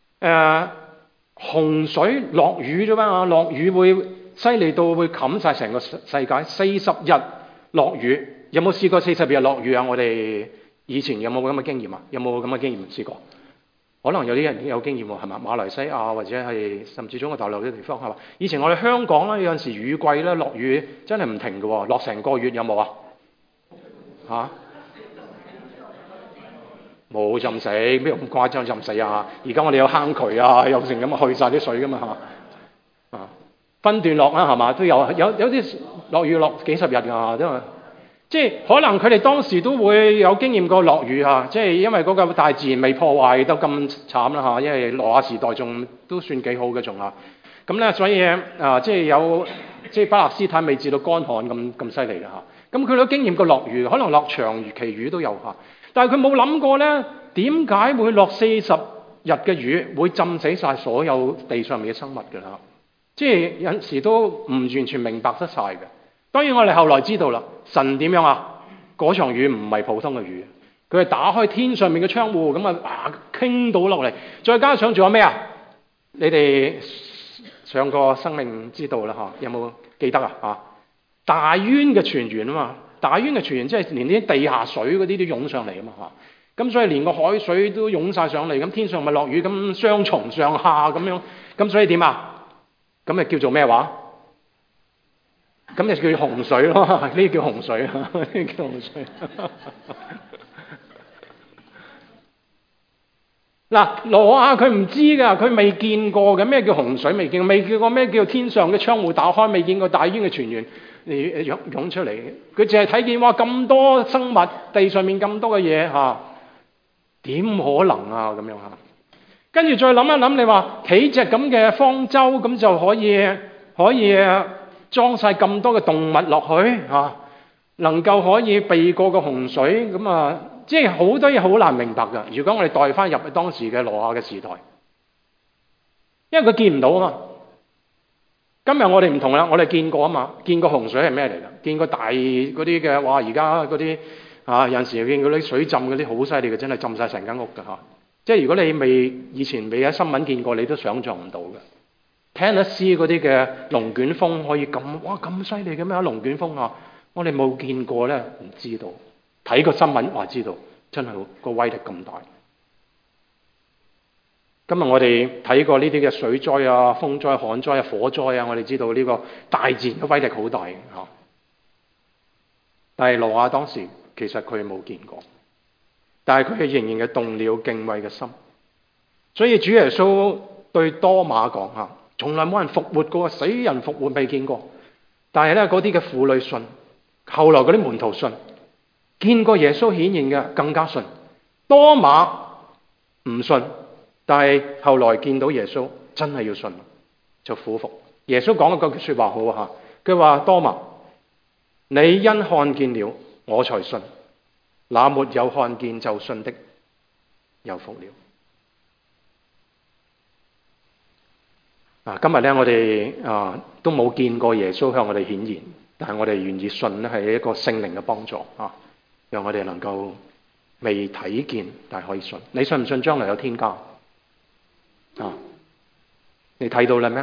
洪水落雨啫嘛，落雨會犀利到會冚晒成個世界。40日落雨，有冇試過40日落雨啊？我哋以前有冇咁嘅經驗啊？有冇咁嘅經驗試過？可能有啲人有經驗喎，係嘛？馬來西亞或者係甚至中國大陸啲地方係嘛？以前我哋香港咧有陣時雨季咧落雨真係唔停嘅喎，落成個月有冇啊？嚇？冇浸死，邊有咁誇張浸死啊？而家我哋有坑渠啊，有成咁去晒啲水噶嘛嚇，分段落啦係嘛？都有啲落雨落幾十日㗎，因為即係可能佢哋當時都會有經驗過落雨嚇，即係因為嗰個大自然未破壞得咁慘啦嚇，因為挪亞時代仲都算幾好嘅仲嚇，咁咧所以即係有即係巴勒斯坦未至到乾旱咁犀利嘅嚇，咁佢都經驗過落雨，可能落長期雨都有嚇。但係佢冇諗過咧，點解會落40日嘅雨會浸死晒所有地上面嘅生物嘅啦？即係有陣時都唔完全明白得晒嘅。當然我哋後來知道啦，神點樣啊？嗰場雨唔係普通嘅雨，佢係打開天上面嘅窗戶，咁傾到落嚟。再加上仲有咩啊？你哋上過生命之道啦嚇，有冇記得啊？大淵嘅泉源啊嘛。大淵嘅泉源即係連啲地下水嗰啲都湧上嚟啊嘛嚇，咁所以連個海水都湧晒上嚟，咁天上咪落雨，咁雙重上下咁樣，咁所以點啊？咁咪叫做咩話？咁就叫洪水咯，呢啲叫洪水啊，呢啲叫洪水。嗱，挪亞佢唔知㗎，佢未見過嘅咩叫洪水，未見過咩叫天上嘅窗戶打開，未見過大淵嘅泉源湧出嚟，佢淨係睇見哇咁多生物，地上面咁多嘅嘢嚇，點可能啊咁樣嚇？跟住再諗一諗，你話起隻咁嘅方舟，咁就可以裝晒咁多嘅動物落去嚇，能夠可以避過個洪水咁啊！即係好多嘢好難明白㗎。如果我哋代翻入去當時嘅挪亞嘅時代，因為佢見唔到啊嘛。今日我哋唔同啦，我哋見過啊嘛，見過洪水係咩嚟㗎？見過大嗰啲嘅，哇！而家嗰啲有陣時見嗰啲水浸嗰啲好犀利嘅，真係浸晒成間屋㗎嚇。即係如果你以前未喺新聞見過，你都想像唔到嘅。聽得知嗰啲嘅龍捲風可以咁犀利嘅咩？龍捲風啊，我哋冇見過咧，唔知道。睇個新聞話知道，真係個威力咁大。今日我哋睇過呢啲嘅水災啊、風災、旱災啊、火災啊，我哋知道呢個大自然嘅威力好大嘅嚇。但係挪亞當時其實佢冇見過，但係佢係仍然嘅動了敬畏嘅心。所以主耶穌對多馬講嚇，從來冇人復活過，死人復活未見過。但係咧嗰啲嘅婦女信，後來嗰啲門徒信，見過耶穌顯現嘅更加信。多馬唔信。但係後來見到耶穌真係要信，就俯伏。耶穌講一句說話好啊，佢話多馬，你因看見了我才信，那沒有看見就信的有福了。 今日咧我哋都冇見過耶穌向我哋顯現，但係我哋願意信咧係一個聖靈嘅幫助讓我哋能夠未睇見但係可以信。你信唔信將來有天家你睇到啦咩？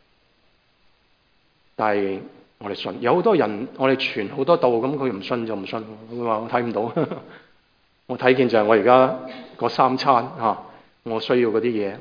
但係我哋信，有好多人我哋傳好多道，咁佢唔信就唔信，佢話我睇唔到。我睇見就係我而家嗰3餐我需要嗰啲嘢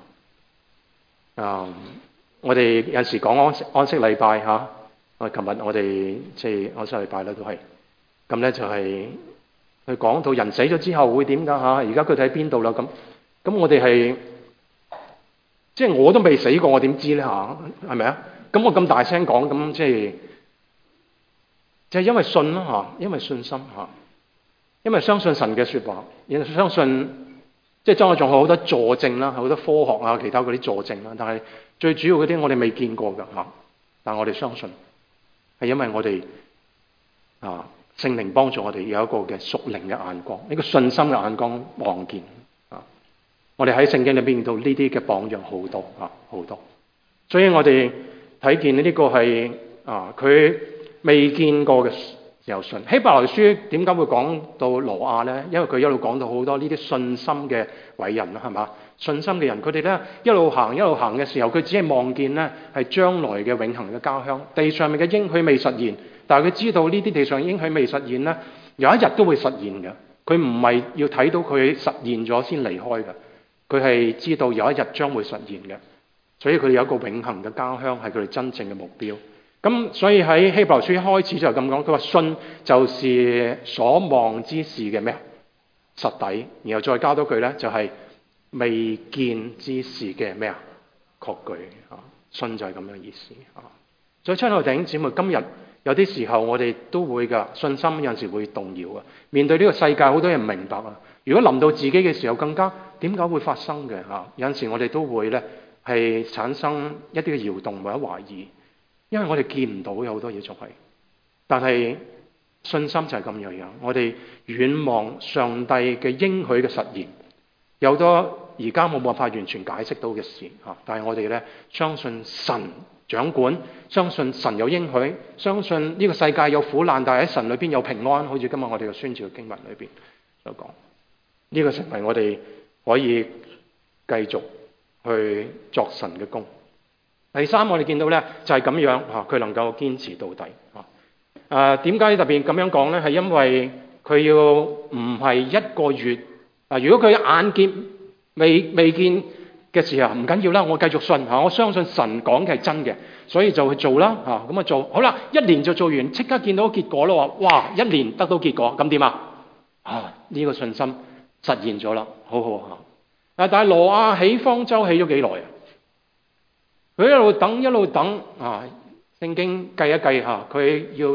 我哋有陣時講安息禮拜琴日我哋即係安息禮拜咧都係咁咧，就係佢講到人死咗之後會點㗎而家佢哋喺邊度啦？咁我哋係即係我都未死過，我點知咧係咪啊？咁我咁大聲講，咁即係因為信咯因為信心因為相信神嘅說話，相信即係仲有好多佐證啦，好多科學其他嗰啲佐證啦。但係最主要嗰啲我哋未見過㗎但係我哋相信係因為我哋聖靈幫助我哋有一個嘅屬靈嘅眼光，呢個信心嘅眼光望見我哋喺聖經裏邊見到呢啲嘅榜樣好多好多，所以我哋睇見呢個係佢未見過嘅時候信。希伯來書點解會講到挪亞咧？因為佢一路講到好多呢啲信心嘅偉人啦，係嘛？信心嘅人，佢哋咧一路行嘅時候，佢只係望見咧係將來嘅永恆嘅家鄉，地上面嘅應許未實現，但係佢知道呢啲地上應許未實現咧，有一日都會實現嘅。佢唔係要睇到佢實現咗先離開嘅，佢係知道有一日將會實現嘅，所以佢哋有一個永恆嘅家鄉係佢哋真正嘅目標。咁所以喺希伯來書一開始就咁講，佢話信就是所望之事嘅咩實底，然後再加多句咧就係未見之事嘅咩確據信就係咁樣意思所以親愛的弟兄姊妹，今日有啲時候我哋都會噶信心有陣時會動搖面對呢個世界好多人唔明白如果臨到自己嘅時候更加點解會發生嘅有陣時我哋都會咧係產生一啲嘅搖動或者懷疑。因為我哋見唔到有好多嘢做係，但係信心就係咁樣，我哋遠望上帝嘅應許嘅實現，有好多而家冇辦法完全解釋到嘅事但係我哋咧相信神掌管，相信神有應許，相信呢個世界有苦難，但係喺神裏邊有平安，好似今日我哋嘅宣召經文裏邊所講，呢個成為我哋可以繼續去作神嘅工。第三，我哋見到咧就係咁樣佢能夠堅持到底點解特別咁樣講咧？係因為佢要唔係一個月如果佢眼見未見嘅時候唔緊要啦，我繼續信我相信神講嘅係真嘅，所以就去做啦咁做好啦，1年就做完，即刻見到結果咯哇！1年得到結果，咁點呢個信心實現咗啦，好好但係挪亞起方舟起咗幾耐佢一路等聖經計一計佢要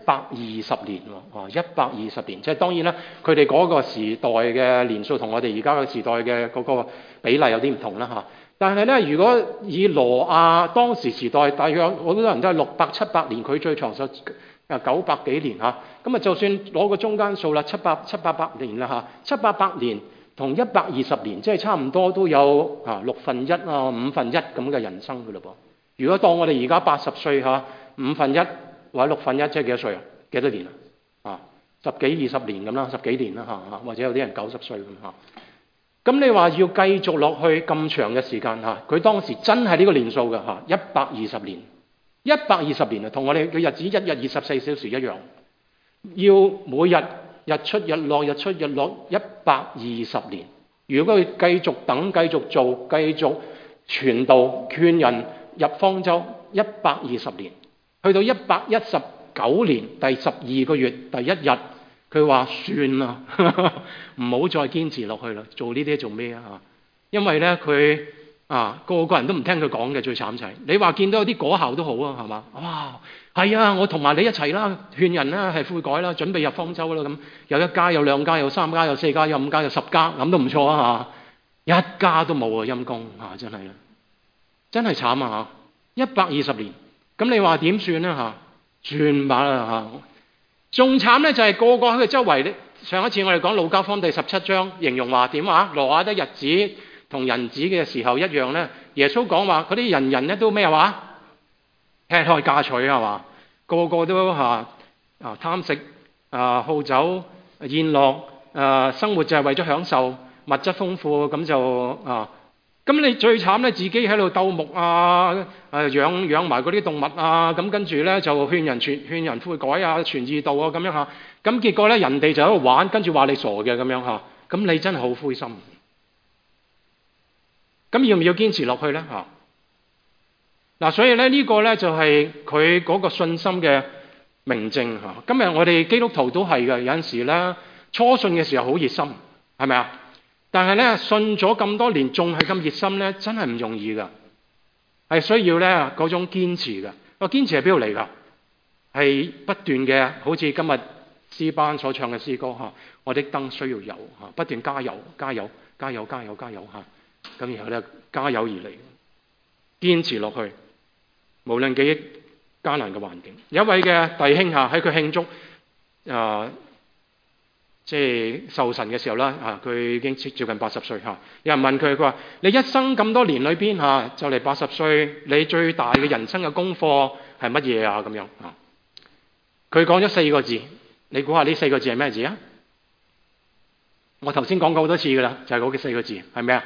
120年120年，即係當然啦，佢哋嗰個時代嘅年數同我哋而家嘅時代嘅嗰個比例有啲唔同啦但係咧，如果以挪亞當時時代，大約好多人都係600-700年，佢最長壽900幾年咁就算攞個中間數啦，700-800年啦700-800年同120年，即係差唔多都有1/6、1/5咁嘅人生噶嘞噃。如果當我哋而家80歲1/5或者1/6，即係幾多歲幾多年10幾20年咁啦，10幾年啦或者有啲人90歲咁咁你話要繼續落去咁長嘅時間佢當時真係呢個年數嘅120年，120年同我哋嘅日子1日24小時一樣，要每日日出日落120年。如果佢繼續等、繼續做、繼續傳道、勸人入方舟120年，去到119年第12個月第1日，佢話算啦，唔好再堅持落去啦，做呢啲做咩因為咧佢個個人都唔聽佢講嘅，最慘就係你話見到有啲果效都好係嘛？哇，係我同埋你一齊啦，勸人啦係悔改啦，準備入方舟啦咁，有1家、有2家、有3家、有4家、有5家、有10家，咁都唔錯一家都冇陰公真係真係慘120年，咁你話點算呢算吧啦仲慘咧就係個個喺佢周圍。上一次我哋講路加福音第17章，形容話點挪亞的日子同人子嘅時候一樣咧，耶穌講話嗰啲人人咧都咩話？吃喝嫁娶係嘛？個個都貪食好酒宴樂生活就係為咗享受物質豐富，咁就咁你最慘咧，自己喺度鬥木養埋嗰啲動物咁跟住咧就勸人悔改傳義道咁樣咁結果咧人哋就喺度玩，跟住話你傻嘅咁樣咁你真係好灰心。咁要唔要堅持落去咧所以咧呢個咧就係佢嗰個信心嘅明證今日我哋基督徒都係嘅，有陣時咧初信嘅時候好熱心，係咪啊？但係咧信咗咁多年仲係咁熱心咧，真係唔容易噶，係需要咧嗰種堅持噶。個堅持係邊度嚟噶？係不斷嘅，好似今日詩班所唱嘅詩歌我的燈需要有不斷加油加油加油加油加油咁然後咧加油而嚟，堅持落去，無論幾艱難嘅環境。有一位嘅弟兄喺佢慶祝即係受神嘅時候啦佢已經接近80歲有人問佢話你一生咁多年裏邊就嚟80歲，你最大嘅人生嘅功課係乜嘢咁樣佢講咗4個字，你估下呢4個字係咩字啊？我頭先講過好多次噶啦，就係嗰4個字係咩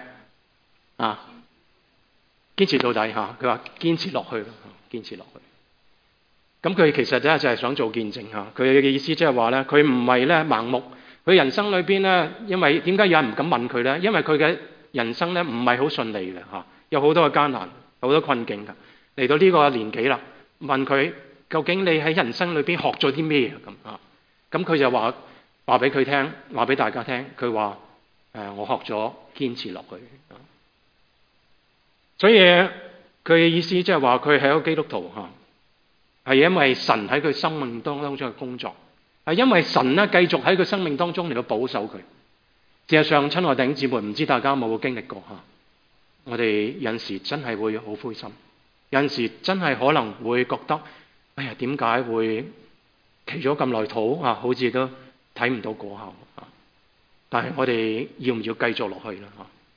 堅持到底佢話堅持落去，堅持落去。咁佢其實咧就係想做見證佢嘅意思即係話咧，佢唔係咧盲目。佢人生裏邊咧，因為點解有人唔敢問佢咧？因為佢嘅人生咧唔係好順利嘅有好多嘅艱難，好多困境嚟到呢個年紀啦，問佢究竟你喺人生裏邊學咗啲咩咁佢就話俾佢聽，話俾大家聽，佢話我學咗堅持落去所以佢嘅意思即係話佢係一個基督徒係因為神喺佢生命當中嘅工作，係因為神咧繼續喺佢生命當中嚟到保守佢。事實上，親愛弟兄姊妹，唔知大家有冇經歷過我哋有陣時真係會好灰心，有陣時真係可能會覺得，哎呀，點解會祈咗咁耐禱好似都睇唔到果效但係我哋要唔要繼續落去咧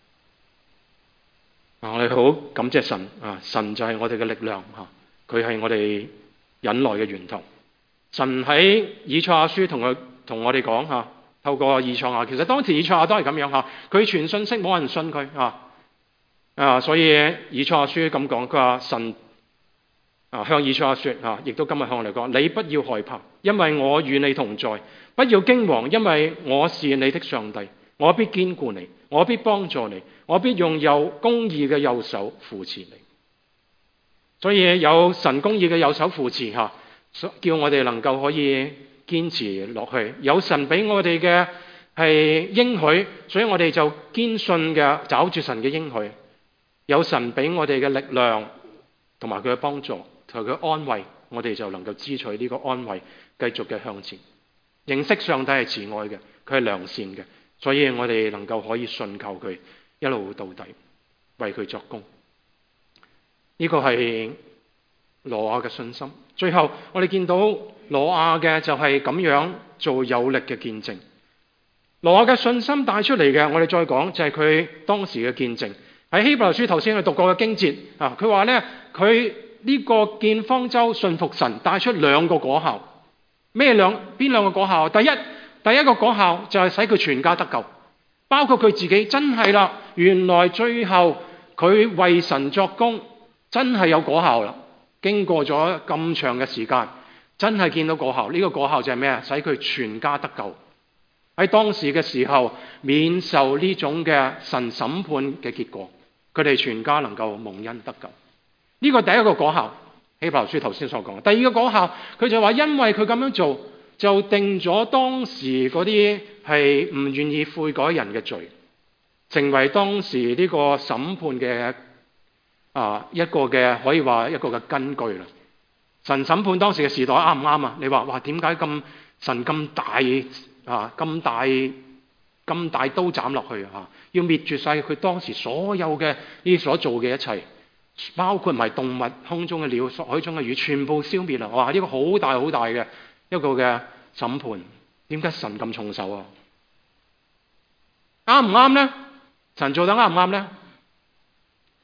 我哋好感謝神神就係我哋嘅力量佢係我哋忍耐嘅源頭。神喺以賽亞書同我哋講透過以賽亞，其實當時以賽亞都係咁樣佢傳信息冇人信佢所以以賽亞書咁講，佢話神向以賽亞說亦都今日向我哋講，你不要害怕，因為我與你同在；不要驚惶，因為我是你的上帝，我必堅固你，我必幫助你，我必用公義嘅右手扶持你。所以有神公義嘅右手扶持叫我哋能夠可以堅持落去，有神俾我哋嘅係應許，所以我哋就堅信嘅找住神嘅應許，有神俾我哋嘅力量同埋佢嘅幫助同佢安慰，我哋就能夠支取呢個安慰，繼續嘅向前。認識上帝係慈愛嘅，佢係良善嘅，所以我哋能夠可以信靠佢一路到底，為佢作工。呢個係挪亞嘅信心。最後我哋見到挪亞嘅就係咁樣做有力嘅見證。挪亞嘅信心帶出嚟嘅，我哋再講就係佢當時嘅見證。喺希伯來書頭先我讀過嘅經節佢話咧，佢呢個建方舟信服神帶出2個果效。邊兩個果效？第一個果效就係使佢全家得救，包括佢自己。真係啦，原來最後佢為神作工真係有果效啦。經過咗咁長嘅時間，真係見到果效。呢個果效就係咩啊？使佢全家得救，喺當時嘅時候免受呢種嘅神審判嘅結果，佢哋全家能夠蒙恩得救。呢個第一個果效，希伯來書頭先所講。第二個果效，佢就話因為佢咁樣做，就定咗當時嗰啲係唔願意悔改人嘅罪，成為當時呢個審判嘅一個嘅可以話一個嘅根據啦。神審判當時嘅時代啱唔啱啊？你話哇，點解神咁大咁大刀斬落去要滅絕晒佢當時所有嘅呢所做嘅一切，包括埋動物、空中嘅鳥、海中嘅魚，全部消滅啦！哇，呢個好大好大嘅一個嘅審判。點解神咁重手啱唔啱呢？神做得啱唔啱呢？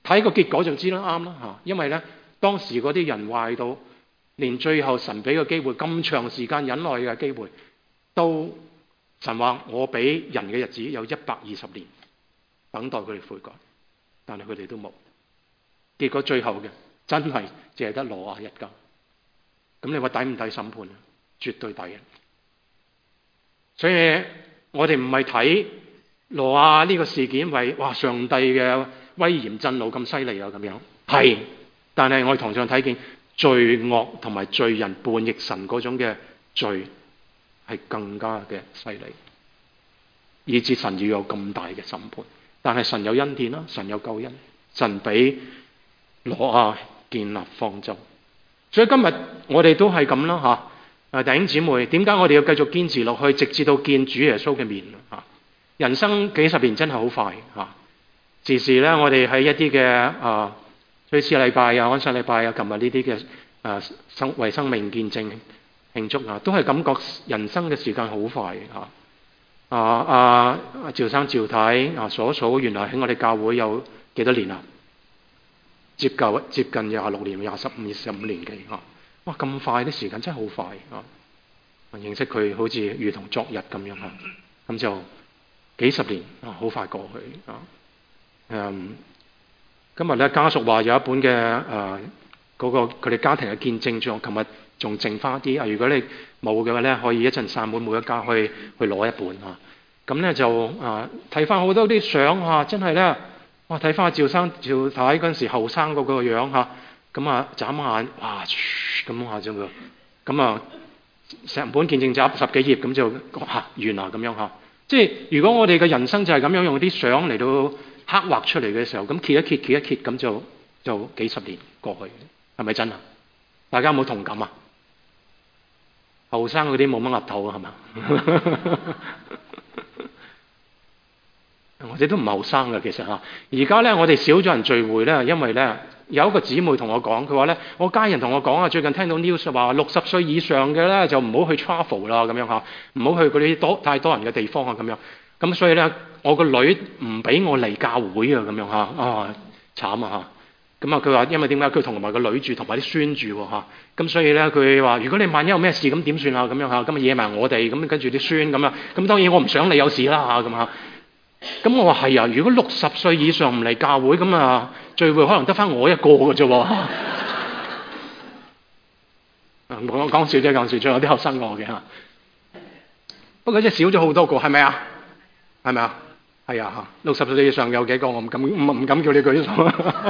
睇個結果就知啦，啱啦嚇。因為咧當時嗰啲人壞到連最後神俾個機會咁長時間忍耐嘅機會，都神話我俾人嘅日子有120年等待佢哋悔改，但係佢哋都冇。結果最後嘅真係淨係得挪亞一家。咁你話抵唔抵審判啊？絕對抵嘅。所以我哋唔係睇挪亞呢個事件為哇上帝嘅威嚴震怒咁犀利啊咁樣，係，但係我哋同樣睇見罪惡同埋罪人叛逆神嗰種嘅罪係更加嘅犀利，以致神要有咁大嘅審判。但係神有恩典啦，神有救恩，神俾挪亞建立方舟。所以今日我哋都係咁啦嚇，弟兄姊妹，點解我哋要繼續堅持落去，直至到見主耶穌嘅面嚇？人生幾十年真係好快嚇，時時咧我哋喺一啲嘅追思禮拜啊、安息禮拜啊、琴日呢啲嘅為生命見證慶祝啊，都係感覺人生嘅時間好快嚇。趙生趙太數一數，原來喺我哋教會有幾多年啊？接近26年、25年幾嚇。哇！咁快啲時間真係好快啊！認識佢好似如同昨日咁樣嚇，咁就幾十年好快過去啊！今日咧家屬話有一本嘅嗰個佢哋家庭嘅見證帳，琴日仲剩翻啲啊！如果你冇嘅話咧，可以一陣散本每一家去攞一本啊！咁咧就睇翻好多啲相嚇，真係咧哇！睇翻趙生趙太嗰陣時後生嗰個樣嚇，咁眨眼哇咁下啫喎，咁成本見證集10幾頁咁就完啦咁樣嚇。即係如果我哋嘅人生就係咁樣用啲相嚟到刻畫出嚟嘅時候，咁揭一揭咁就幾十年過去，係咪真啊？大家有冇同感啊？後生嗰啲冇乜額頭啊，係嘛？我哋都唔係後生嘅其實嚇。而家咧我哋少咗人聚會咧，因為咧有一個姊妹同我講，佢話咧我家人同我講最近聽到 news 話60歲以上嘅咧就唔好去 travel 啦咁樣嚇，唔好去嗰啲太多人嘅地方啊咁樣。咁所以咧我個女唔俾我嚟教會啊咁樣嚇，慘啊嚇！咁佢話因為點解佢同埋個女住同埋啲孫住喎嚇，咁所以咧佢話如果你萬一有咩事咁點算啊咁樣嚇，咁惹埋我哋咁跟住啲孫咁啊，咁當然我唔想你有事啦嚇咁嚇。咁我話係啊，如果60歲以上唔嚟教會咁聚會可能得翻我一個嘅啫喎。我講笑啫，仲有啲後生我嘅嚇。不過真係少咗好多個，係咪啊？係咪啊？係啊嚇，60歲以上有幾個？我唔敢叫你舉手。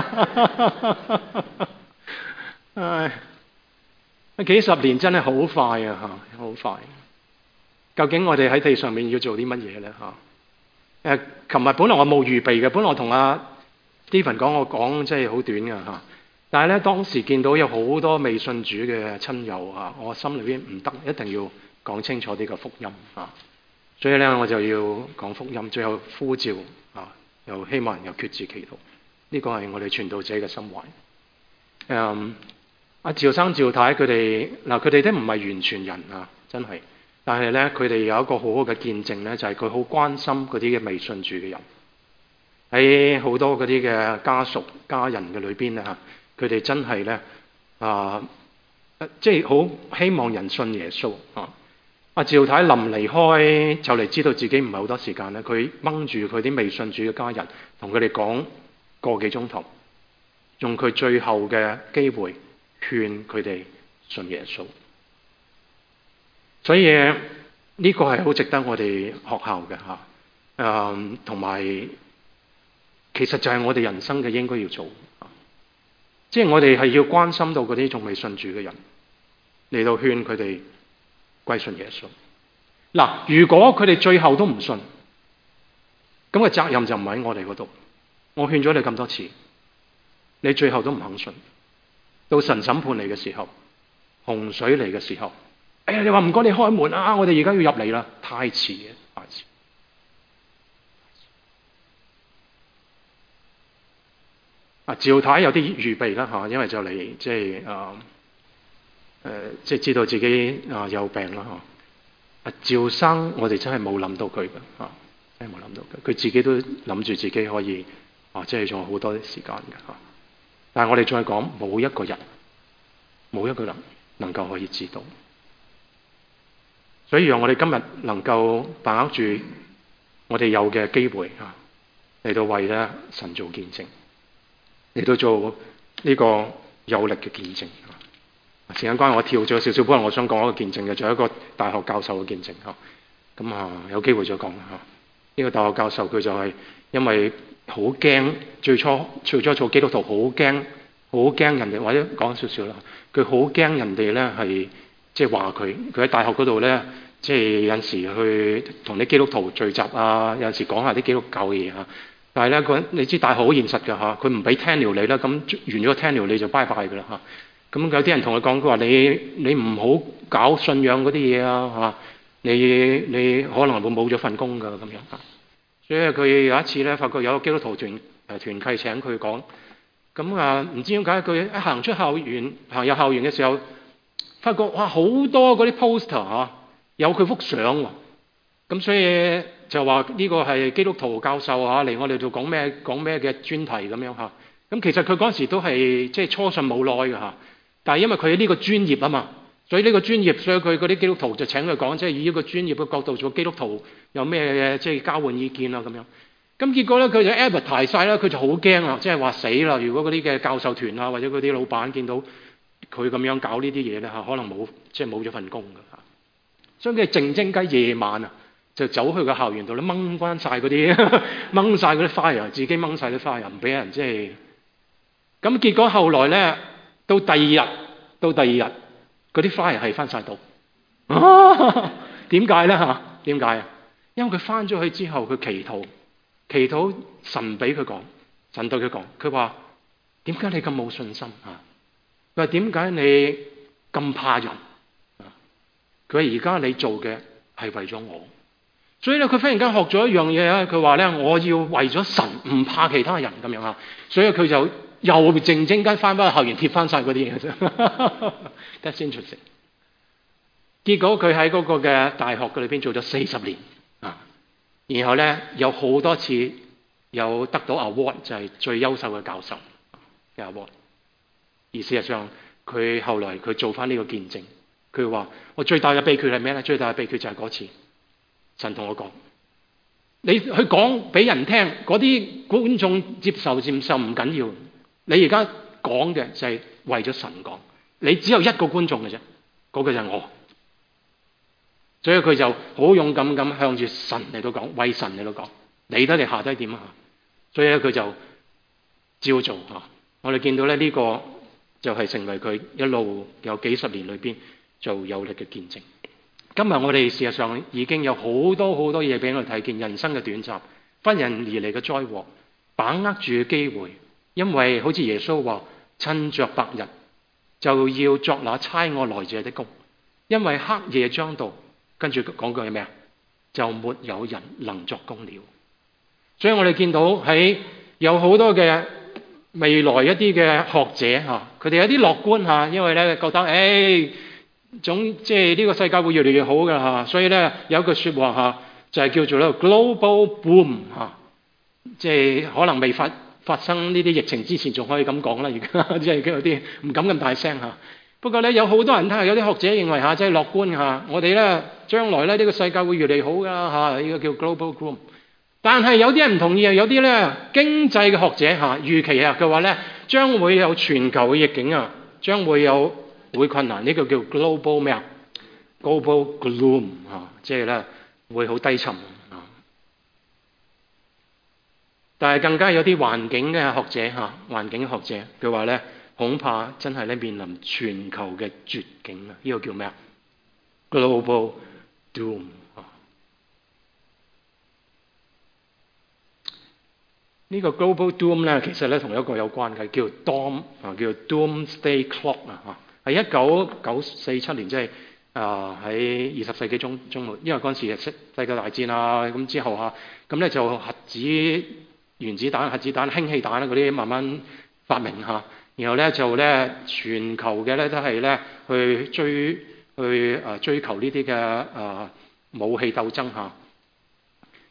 唉，幾十年真係好快啊嚇，好快。究竟我哋喺地上面要做啲乜嘢咧嚇？琴日本來我冇預備嘅，本來同阿 Stephen 講真係好短嘅嚇，但係咧當時見到有好多未信主嘅親友嚇，我心裏邊唔得，一定要講清楚呢個福音嚇，所以咧我就要講福音，最後呼召又希望人有決志祈禱，呢個係我哋傳道者嘅心懷。阿趙生趙太佢哋佢哋都唔係完全人真係。但係咧，佢哋有一個好好嘅見證咧，就係佢好關心嗰啲嘅未信主嘅人，喺好多嗰啲嘅家屬家人嘅裏邊咧嚇，佢哋真係咧即係好希望人信耶穌啊！阿趙太臨離開就嚟知道自己唔係好多時間咧，佢掹住佢啲未信主嘅家人，同佢哋講個幾鐘頭，用佢最後嘅機會勸佢哋信耶穌。所以呢個係好值得我哋學校嘅嚇，同埋其實就係我哋人生嘅應該要做，即係我哋係要關心到嗰啲仲未信主嘅人，嚟到勸佢哋歸信耶穌。嗱，如果佢哋最後都唔信，咁個責任就唔喺我哋嗰度。我勸咗你咁多次，你最後都唔肯信，到神審判你嘅時候，洪水嚟嘅時候。哎呀！你話唔該，你開門啊！我哋而家要入嚟啦，太遲嘅，太遲。趙太有啲預備啦嚇，因為就嚟即係知道自己有病啦嚇。趙生我哋真係冇諗到佢嘅嚇，真係冇諗到佢，佢自己都諗住自己可以即係仲有好多時間嘅。但係我哋再講，冇一個人能夠可以知道。所以讓我哋今日能夠把握住我哋有嘅機會嚟到為咧神做見證，嚟到做呢個有力嘅見證。時間關係，我跳咗少少，不過我想講一個見證嘅，仲有一個大學教授嘅見證。咁有機會再講。呢個大學教授佢就係因為好驚，最初做基督徒好驚人哋，或者講少少啦，佢好驚人哋咧係即係話佢喺大學嗰度咧，即係有陣時去同啲基督徒聚集啊，有陣時講下啲基督教嘅嘢啊。但係咧，你知大學好現實㗎嚇，佢唔俾 tenure 你啦，咁完咗個 tenure 你就拜拜㗎啦嚇。咁有啲人同佢講，佢話你唔好搞信仰嗰啲嘢啊嚇，你可能會冇咗份工㗎咁樣嚇。所以佢有一次咧，發覺有個基督徒團契請佢講，咁唔知點解佢一行入校園嘅時候，發覺哇好多嗰啲 poster 有佢幅相喎，咁所以就話呢個係基督徒教授嚟我哋度講咩嘅專題咁樣嚇。咁其實佢嗰陣時都係即係初信冇耐㗎嚇，但係因為佢呢個專業啊嘛，所以呢個專業，所以佢嗰啲基督徒就請佢講，即係以一個專業嘅角度做基督徒有咩即係交換意見啊咁樣。咁結果咧佢就 advertise 晒啦，佢就好驚啊，即係話死啦！如果嗰啲嘅教授團或者嗰啲老闆見到佢咁樣搞呢啲嘢咧可能冇咗份工㗎嚇。所以佢靜靜雞夜晚就走去個校園度咧掹翻晒嗰啲掹晒嗰啲 fire， 自己掹晒啲 fire， 唔俾人即係。咁結果後來咧到第二日嗰啲 fire 係翻晒到。點解咧嚇？點解啊？因為佢翻咗去之後，佢祈禱神俾佢講，神對佢講，佢話點解你咁冇信心啊？佢話點解你咁怕人啊？佢話而家你做嘅係為咗我，所以咧佢忽然間學咗一樣嘢啊！佢話咧我要為咗神，唔怕其他人咁樣啊！所以佢就又靜靜間翻返去校園貼翻晒嗰啲嘢啫。That's interesting。結果佢喺嗰個嘅大學嘅裏邊做咗40年啊，然後咧有好多次有得到 award， 就係最優秀嘅教授嘅 award。而事實上佢後來佢做翻呢個見證，佢話我最大嘅秘訣係咩咧？最大嘅秘訣就係嗰次神同我講，你去講俾人聽，嗰啲觀眾接受唔緊要，你而家講嘅就係為咗神講，你只有一個觀眾嘅啫，嗰個就係我。所以佢就好勇敢咁向住神嚟到講，為神嚟到講，理得你下低點啊？所以咧佢就照做嚇。我哋見到咧呢個就係成為佢一路有幾十年裏邊做有力嘅見證。今日我哋事實上已經有好多嘢俾我哋睇見，人生嘅短暫，忽然而嚟嘅災禍，把握住機會，因為好似耶穌話：趁着白日就要作那差我來者的工，因為黑夜將到。跟住講句係咩啊？就沒有人能作工了。所以我哋見到喺有好多嘅未來一啲嘅學者佢哋有啲樂觀因為咧覺得即係呢個世界會越嚟越好㗎所以咧有一句説話就係叫做咧 global boom 即係可能未發生呢啲疫情之前仲可以咁講啦，而家即係有啲唔敢咁大聲不過咧有好多人睇，有啲學者認為即係樂觀我哋咧將來咧呢個世界會越嚟越好㗎呢個叫 global boom。但係有啲人唔同意有啲咧經濟嘅學者預期佢話咧將會有全球嘅逆境將會困難，呢個叫 global 咩global gloom 即係咧會好低沉但係更加有啲環境嘅學者佢話咧恐怕真係咧面臨全球嘅絕境呢個叫咩global doom。呢個 global doom 咧，其實咧同一個有關嘅，叫 Doomsday Clock 係1947年，即係喺20世紀中末，因為嗰陣時世界大戰咁之後咁咧就原子彈、核子彈、氫氣彈嗰啲慢慢發明然後咧就咧全球嘅咧都係咧去追求呢啲嘅武器鬥爭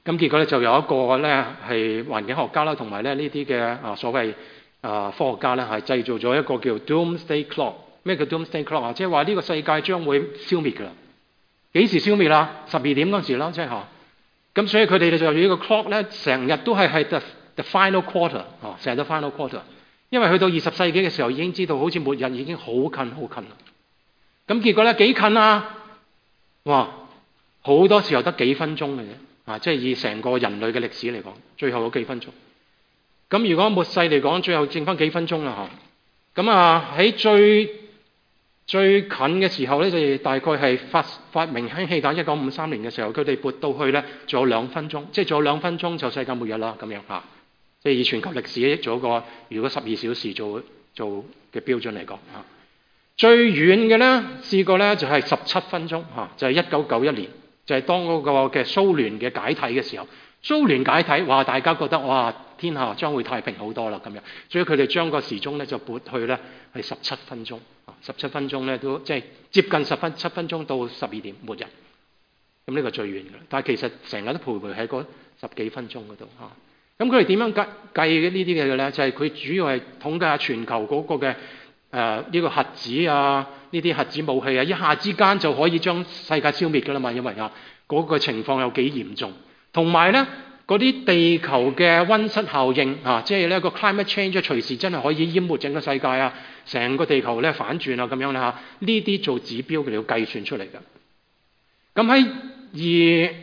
咁結果咧就有一個咧係環境學家啦，同埋咧呢啲嘅所謂科學家咧係製造咗一個叫 Doomsday Clock。咩叫 Doomsday Clock 啊？即係話呢個世界將會消滅㗎啦。幾時消滅啦？12點嗰時啦，即係嚇。咁所以佢哋就用呢個 clock 咧，成日都係 the final quarter 成日都 final quarter。因為去到20世紀嘅時候已經知道好似末日已經好近好近啦。咁結果咧幾近啊？哇！好多時候得幾分鐘嘅啫，即係以成個人類嘅歷史嚟講，最後嗰幾分鐘。咁如果末世嚟講，最後剩翻幾分鐘啦嚇。咁喺最近嘅時候咧，就大概係發明氫氣彈1953年嘅時候，佢哋撥到去咧，仲有2分鐘，即係仲有2分鐘就世界末日啦咁樣嚇。即係以全球歷史做一個，如果12小時做嘅標準嚟講嚇。最遠嘅咧試過咧就係17分鐘嚇，就係1991年，就係當嗰個嘅蘇聯嘅解體嘅時候。蘇聯解體，哇！大家覺得哇，天下將會太平好多啦咁樣，所以佢哋將個時鐘咧就撥去咧係17分鐘，17分鐘咧都即係接近7分鐘到12點末日。咁呢個最遠嘅，但係其實成日都徘徊喺嗰10幾分鐘嗰度嚇。咁佢哋點樣計呢啲嘅咧？就係佢主要係統計下全球嗰個嘅呢個核子啊，呢啲核子武器啊，一下之間就可以將世界消滅㗎啦嘛，因為嗰個情況有幾嚴重。同埋咧，嗰啲地球嘅溫室效應即係呢個 climate change 隨時真係可以淹沒整個世界啊，成個地球咧反轉啊咁樣啦嚇，呢啲做指標佢哋要計算出嚟嘅。咁喺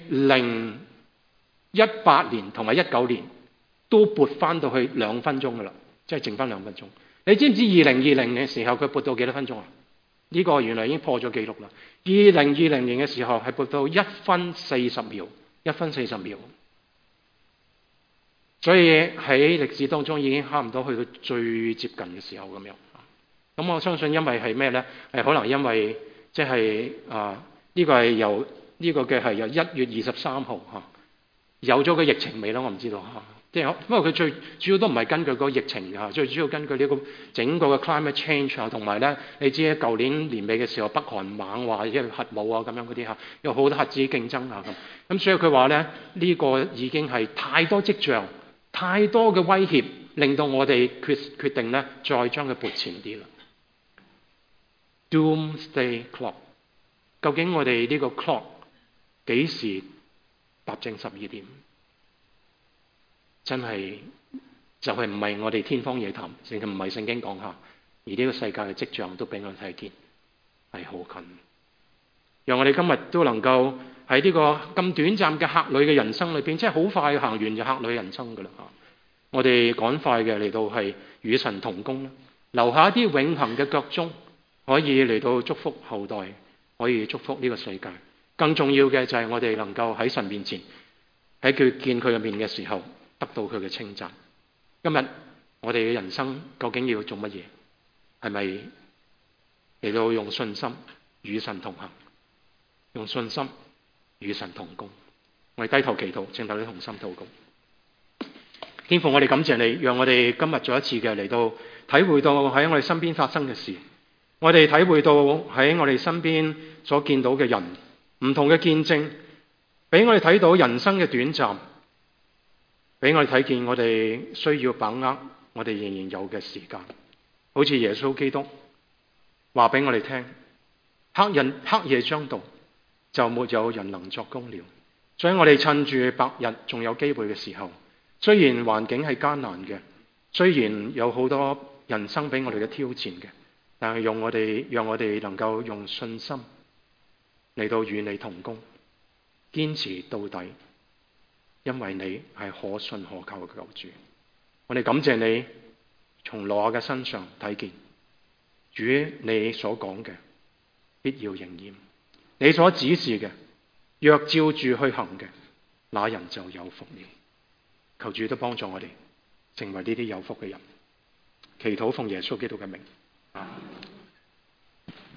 2018年同埋19年都撥翻到去2分鐘噶啦，即係剩翻2分鐘。你知唔知2020年嘅時候佢撥到幾多分鐘啊？呢個原來已經破咗紀錄啦。2020年嘅時候係撥到1分40秒。1分40秒，所以喺歷史當中已經差唔多去到最接近嘅時候咁樣。咁我相信因為係咩咧？係可能因為即係呢個係由呢個嘅係由1月23號有咗個疫情未啦？我唔知道即係因為佢最主要都唔係根據個疫情最主要根據呢個整個嘅 climate change 同埋咧，你知舊年年尾嘅時候北韓猛話因為核武咁樣嗰啲有好多核子競爭咁所以佢話咧呢個已經係太多跡象、太多嘅威脅，令到我哋決定咧再將佢撥前啲啦。Doomsday Clock， 究竟我哋呢個 clock 幾時踏正12點？真係就係唔係我哋天方夜譚，甚至唔係聖經講下，而呢個世界嘅跡象都俾我哋睇見係好近。讓我哋今日都能夠喺呢個咁短暫嘅客旅嘅人生裏邊，即係好快行完就客旅人生噶啦我哋趕快嘅嚟到係與神同工啦，留下一啲永恆嘅腳蹤，可以嚟到祝福後代，可以祝福呢個世界。更重要嘅就係我哋能夠喺神面前，喺佢見佢嘅面嘅時候，得到佢嘅稱讚。今日我哋嘅人生究竟要做乜嘢？係咪嚟到用信心與神同行，用信心與神同工？我哋低頭祈禱，請大家同心禱告。天父，我哋感謝你，讓我哋今日再一次嘅嚟到體會到喺我哋身邊發生嘅事，我哋體會到喺我哋身邊所見到嘅人唔同嘅見證，俾我哋睇到人生嘅短暫，俾我哋睇見我哋需要把握我哋仍然有嘅時間。好似耶穌基督話俾我哋聽，黑夜將到，就沒有人能作工了。所以我哋趁住白日仲有機會嘅時候，雖然環境係艱難嘅，雖然有好多人生俾我哋嘅挑戰嘅，但係讓我哋能夠用信心嚟到與你同工，堅持到底，因為你係可信可靠嘅救主。我哋感謝你，從挪亞嘅身上睇見主你所講嘅必要應驗，你所指示嘅若照住去行嘅，那人就有福了。求主都幫助我哋成為呢啲有福嘅人。祈禱奉耶穌基督嘅名。